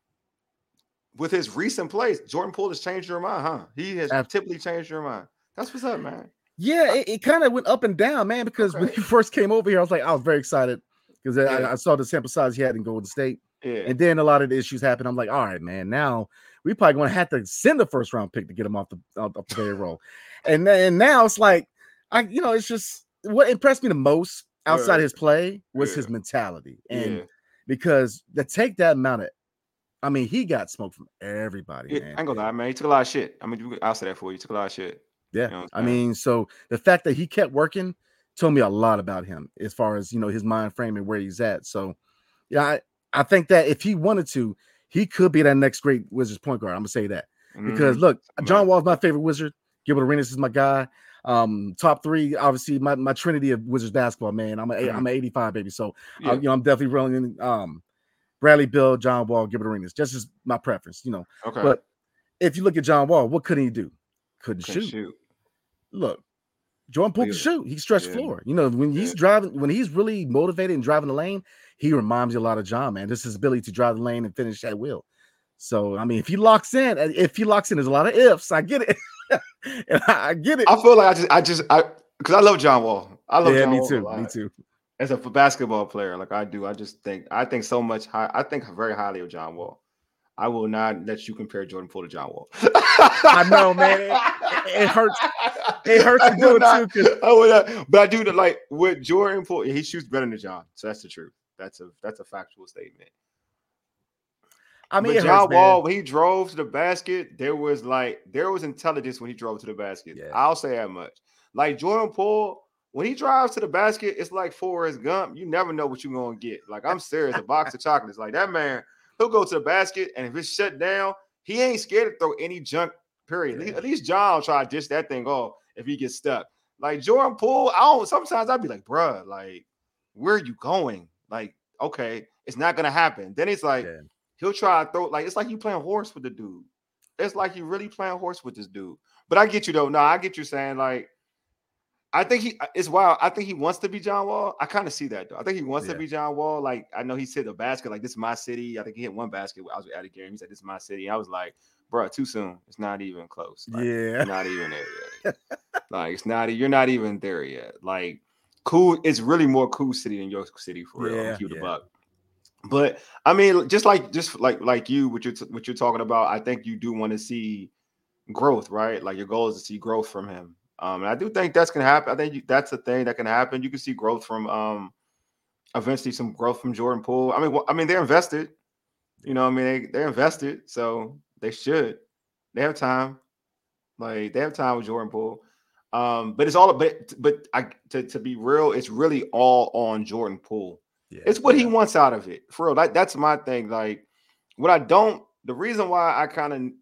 With his recent plays, Jordan Poole has changed your mind, huh? He has typically changed your mind. That's what's up, man. Yeah, it, it kind of went up and down, man, because okay. when he first came over here, I was like, I was very excited because yeah. I, I saw the sample size he had in Golden State. Yeah. And then a lot of the issues happened. I'm like, all right, man, now we probably going to have to send the first round pick to get him off the, off the payroll. and, and now it's like, I, you know, it's just what impressed me the most outside yeah. his play was yeah. his mentality. And yeah. because to take that amount of I mean, he got smoke from everybody, man. I ain't gonna lie, man. He took a lot of shit. I mean, I'll say that for you. He took a lot of shit. Yeah. You know I mean, so the fact that he kept working told me a lot about him as far as, you know, his mind frame and where he's at. So, yeah, I, I think that if he wanted to, he could be that next great Wizards point guard. I'm gonna say that. Mm-hmm. Because look, John Wall's my favorite Wizard. Gilbert Arenas is my guy. Um, top three, obviously, my, my trinity of Wizards basketball, man. I'm a, mm-hmm. I'm an eighty-five, baby. So, yeah. uh, you know, I'm definitely rolling um Bradley Beal, John Wall, Gilbert Arenas. Just as my preference, you know. Okay. But if you look at John Wall, what couldn't he do? Couldn't, couldn't shoot. shoot. Look, Jordan Poole can shoot. He can stretch yeah. floor. You know, when he's yeah. driving, when he's really motivated and driving the lane, he reminds you a lot of John, man. This is his ability to drive the lane and finish at will. So, I mean, if he locks in, if he locks in, there's a lot of ifs. I get it. I get it. I feel like I just, I just, I, because I love John Wall. I love yeah, John me Wall too. Me too. As a basketball player, like I do, I just think I think so much high. I think very highly of John Wall. I will not let you compare Jordan Poole to John Wall. I know, man. It, it hurts. It hurts to do it too. I would not, but I do the, like with Jordan Poole. He shoots better than John, so that's the truth. That's a that's a factual statement. I mean, but John hurts, Wall, when he drove to the basket, there was like there was intelligence when he drove to the basket. Yeah. I'll say that much. Like Jordan Poole. When he drives to the basket, it's like Forrest Gump. You never know what you're going to get. Like, I'm serious. A box of chocolates. Like, that man, he'll go to the basket, and if it's shut down, he ain't scared to throw any junk, period. Yeah. At least John will try to dish that thing off if he gets stuck. Like, Jordan Poole, I don't, sometimes I'd be like, bruh, like, where are you going? Like, okay, it's not going to happen. Then it's like, yeah. he'll try to throw, like, it's like you playing horse with the dude. It's like you really playing horse with this dude. But I get you, though. No, I get you saying, like, I think he it's wild. I think he wants to be John Wall. I kind of see that though. I think he wants yeah. to be John Wall. Like I know he hit a basket, like this is my city. I think he hit one basket. I was at a game. He said, "This is my city." I was like, "Bro, too soon. It's not even close. Like, yeah, not even there yet. Like it's not. You're not even there yet. Like cool. It's really more cool city than your city for real. Yeah, Keep the yeah. buck. But I mean, just like just like like you, what you're what you're talking about. I think you do want to see growth, right? Like your goal is to see growth from him. Um, and I do think that's gonna happen. I think you, that's a thing that can happen. You can see growth from, um, eventually some growth from Jordan Poole. I mean, well, I mean they're invested. You know, I mean they they're invested, so they should. They have time. Like they have time with Jordan Poole. Um, but it's all but but I to, to be real, it's really all on Jordan Poole. Yeah, it's what yeah. he wants out of it. For real, that, that's my thing. Like what I don't. The reason why I kind of.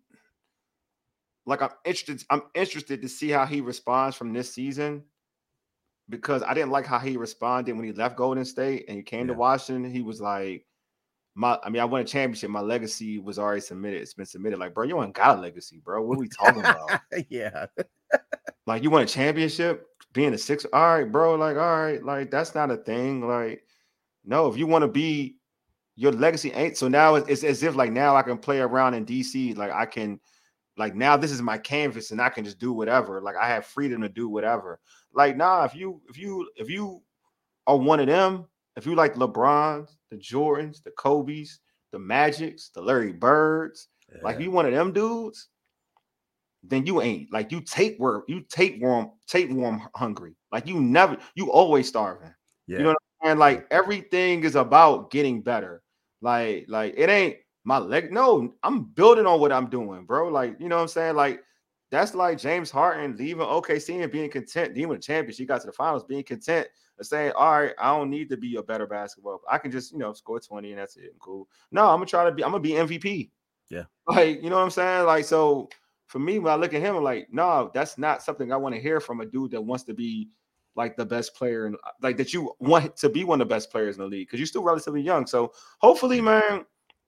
Like I'm interested, I'm interested to see how he responds from this season because I didn't like how he responded when he left Golden State and he came yeah. to Washington. He was like, "My, I mean, I won a championship. My legacy was already submitted. It's been submitted." Like, bro, you ain't got a legacy, bro. What are we talking about? yeah, like you won a championship, being a six. All right, bro. Like, all right, like that's not a thing. Like, no, if you want to be, your legacy ain't. So now it's, it's as if like now I can play around in D C. Like I can. Like now this is my canvas and I can just do whatever. Like I have freedom to do whatever. Like, nah, if you if you if you are one of them, if you like LeBrons, the Jordans, the Kobe's, the Magics, the Larry Birds, yeah. like if you one of them dudes, then you ain't like you tapeworm, you tapeworm, tapeworm hungry. Like you never, you always starving. Yeah. You know what I'm saying? Like everything is about getting better. Like, like it ain't my leg. No, I'm building on what I'm doing, bro. Like, you know what I'm saying? Like, that's like James Harden leaving O K C and being content, even a champion. She got to the finals, being content and saying, all right, I don't need to be a better basketball. I can just, you know, score twenty and that's it. Cool. No, I'm gonna try to be, I'm gonna be M V P. Yeah. Like, you know what I'm saying? Like, so for me, when I look at him, I'm like, no, that's not something I want to hear from a dude that wants to be like the best player and like that you want to be one of the best players in the league because you're still relatively young. So hopefully, man,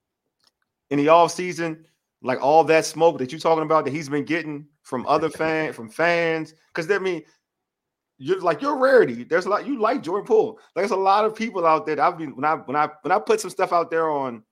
in the off season, like all that smoke that you're talking about that he's been getting from other fans, from fans, because I mean, you're like you're a rarity. There's a lot you like Jordan Poole. There's a lot of people out there. That I've been when I when I when I put some stuff out there on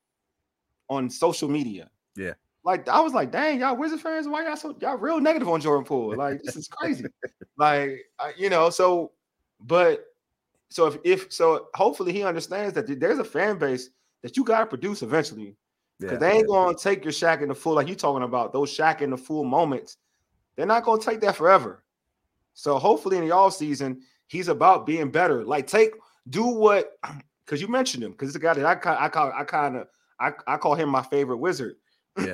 on social media. Yeah. Like I was like, dang, y'all Wizards fans, why y'all so y'all real negative on Jordan Poole? Like this is crazy. like I, you know, so but so if if so, hopefully he understands that there's a fan base that you gotta produce eventually. Because Yeah, they ain't yeah. gonna take your Shaq in the full, like you talking about those Shaq in the full moments. They're not gonna take that forever. So hopefully in the off season, he's about being better. Like take do what because you mentioned him because it's a guy that I I call I kind of I, I call him my favorite Wizard. Yeah.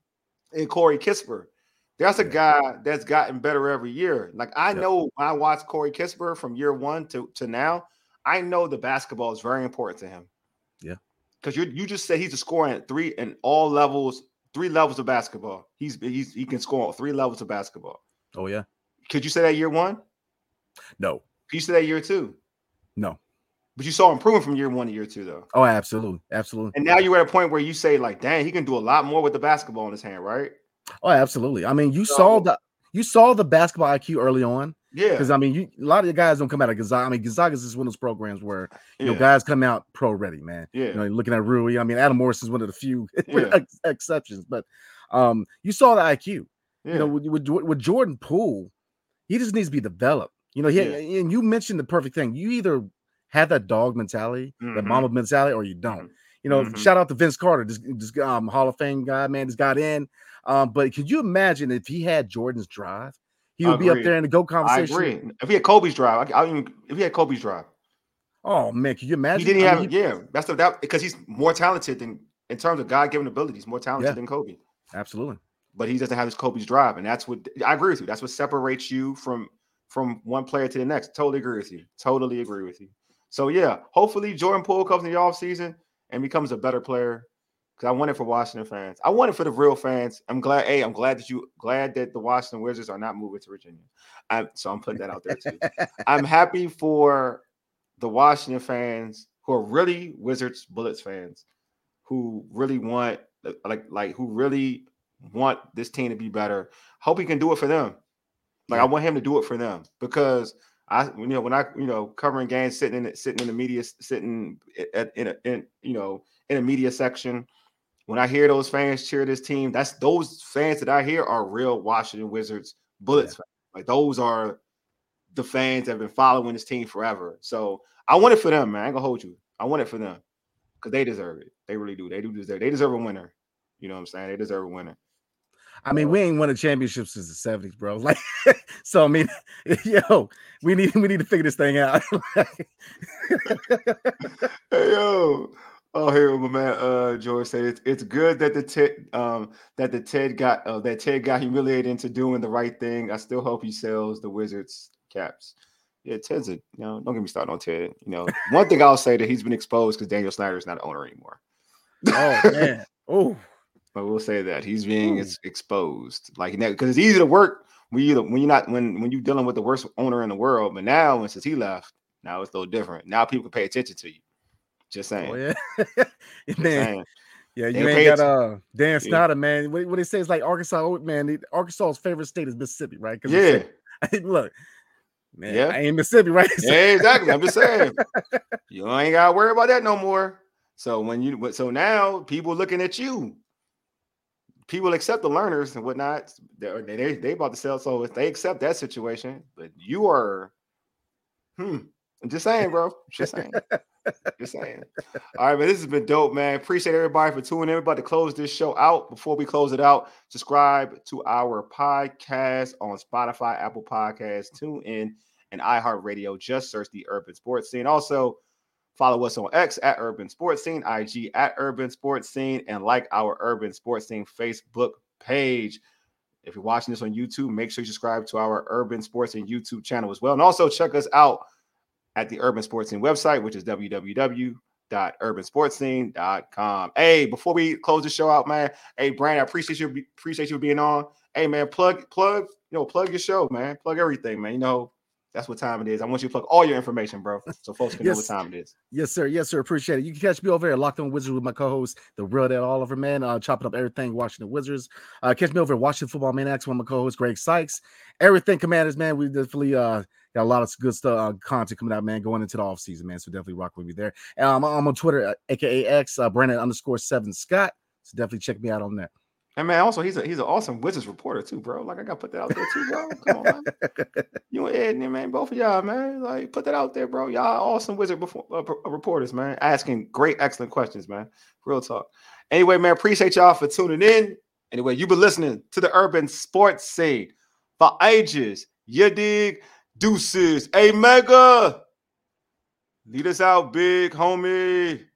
And Corey Kispert. That's a Yeah. guy that's gotten better every year. Like I Yep. know when I watch Corey Kispert from year one to, to now, I know the basketball is very important to him. Yeah. Because you you just said he's a scorer at three in all levels, three levels of basketball. He's he's he can score on three levels of basketball. Oh yeah. Could you say that year one? No. Could you say that year two? No. But you saw improvement from year one to year two, though. Oh, absolutely, absolutely. And now you're at a point where you say, like, dang, he can do a lot more with the basketball in his hand, right? Oh, absolutely. I mean, you So- saw the you saw the basketball I Q early on. Yeah. Because I mean, you, a lot of the guys don't come out of Gonzaga. I mean, Gonzaga is one of those programs where you yeah. know guys come out pro ready, man. Yeah. You know, you're looking at Rui. I mean, Adam Morris is one of the few Yeah. ex- exceptions, but um, you saw the I Q. yeah. You know, with, with with Jordan Poole, he just needs to be developed. You know, he Yeah. and you mentioned the perfect thing. You either have that dog mentality, that Mhm. mama mentality, or you don't. Mhm. You know, Mhm. shout out to Vince Carter, this, this um, Hall of Fame guy, man, just got in. Um, but could you imagine if he had Jordan's drive? He would be up Agreed. there in the GOAT I conversation. agree. If he had Kobe's drive, I, I even if he had Kobe's drive, Oh man, can you imagine? he didn't I have. mean, he- yeah, that's the that because he's more talented than in terms of God given abilities, more talented Yeah. than Kobe. absolutely. But he doesn't have his Kobe's drive, and that's what I agree with you. That's what separates you from from one player to the next. Totally agree with you. Totally agree with you. So yeah, hopefully Jordan Poole comes in the offseason and becomes a better player. Because I want it for Washington fans. I want it for the real fans. I'm glad. Hey, I'm glad that you glad that the Washington Wizards are not moving to Virginia. I, so I'm putting that out there too. I'm happy for the Washington fans who are really Wizards Bullets fans, who really want like like who really want this team to be better. Hope he can do it for them. Like Yeah. I want him to do it for them because I you know when I you know covering games sitting in it sitting in the media sitting at, in a in you know in a media section. When I hear those fans cheer this team, that's those fans that I hear are real Washington Wizards Bullets Yeah. fans. Like those are the fans that have been following this team forever. So I want it for them, man. I ain't gonna hold you. I want it for them because they deserve it. They really do. They do deserve. They deserve a winner. You know what I'm saying? They deserve a winner. I mean, we ain't won a championship since the seventies, bro. Like, so I mean, yo, we need we need to figure this thing out. Hey yo. Oh, here my man uh George said it's it's good that the Ted um that the Ted got uh, that Ted got humiliated into doing the right thing. I still hope he sells the Wizards caps. Yeah, Ted's a you know, don't get me started on Ted. You know, one thing I'll say that he's been exposed because Daniel Snyder is not an owner anymore. Oh man. Oh, But we'll say that he's being Ooh. ex- exposed, like because it's easy to work when you when you're not when when you're dealing with the worst owner in the world. But now, when since he left, now it's a little different. Now people can pay attention to you. Just saying. oh yeah. Just man. saying. Yeah, They you pay ain't got atten- uh Dan Yeah. Snyder, man. What, what they say is like Arkansas, oh, man. the- Arkansas's favorite state is Mississippi, right? 'Cause Yeah. it's- look, man, Yeah. I ain't Mississippi, right? So- Yeah, exactly. I'm just saying. You ain't gotta worry about that no more. So when you but so now people looking at you. People accept the learners and whatnot. They they they about to sell, so if they accept that situation, but you are, hmm, I'm just saying, bro. Just saying. Just saying. All right, man. This has been dope, man. Appreciate everybody for tuning in. We're about to close this show out. Before we close it out, subscribe to our podcast on Spotify, Apple Podcasts, TuneIn, and iHeartRadio. Just search the Urban Sports Scene. Also, follow us on X at Urban Sports Scene, I G at Urban Sports Scene, and like our Urban Sports Scene Facebook page. If you're watching this on YouTube, make sure you subscribe to our Urban Sports Scene YouTube channel as well. And also check us out at the Urban Sports Scene website, which is w w w dot urban sports scene dot com. Hey, before we close the show out, man, hey, Brandon, I appreciate you appreciate you being on. Hey, man, plug, plug, you know, plug your show, man. Plug everything, man. You know, that's what time it is. I want you to plug all your information, bro, so folks can yes. know what time it is. Yes, sir. Yes, sir. Appreciate it. You can catch me over here at Locked On Wizards with my co-host, the real Dad Oliver, man. Uh, chopping up everything Washington Wizards. Uh, catch me over at Washington Football Maniacs with my co-host, Greg Sykes. Everything Commanders, man. We definitely uh, got a lot of good stuff, uh, content coming out, man, going into the offseason, man. So definitely rock with me there. And um, I'm on Twitter, uh, a k a. X, uh, Brandon underscore seven Scott. So definitely check me out on that. And man, also he's a he's an awesome Wizards reporter too, bro. Like I gotta put that out there too, bro. Come on, man. You and Ed, man, both of y'all, man. Like put that out there, bro. Y'all awesome Wizard before, uh, reporters, man. Asking great, excellent questions, man. Real talk. Anyway, man, appreciate y'all for tuning in. Anyway, you've been listening to the Urban Sports Scene for ages. You dig? Deuces. Hey, Mega. Lead us out, big homie.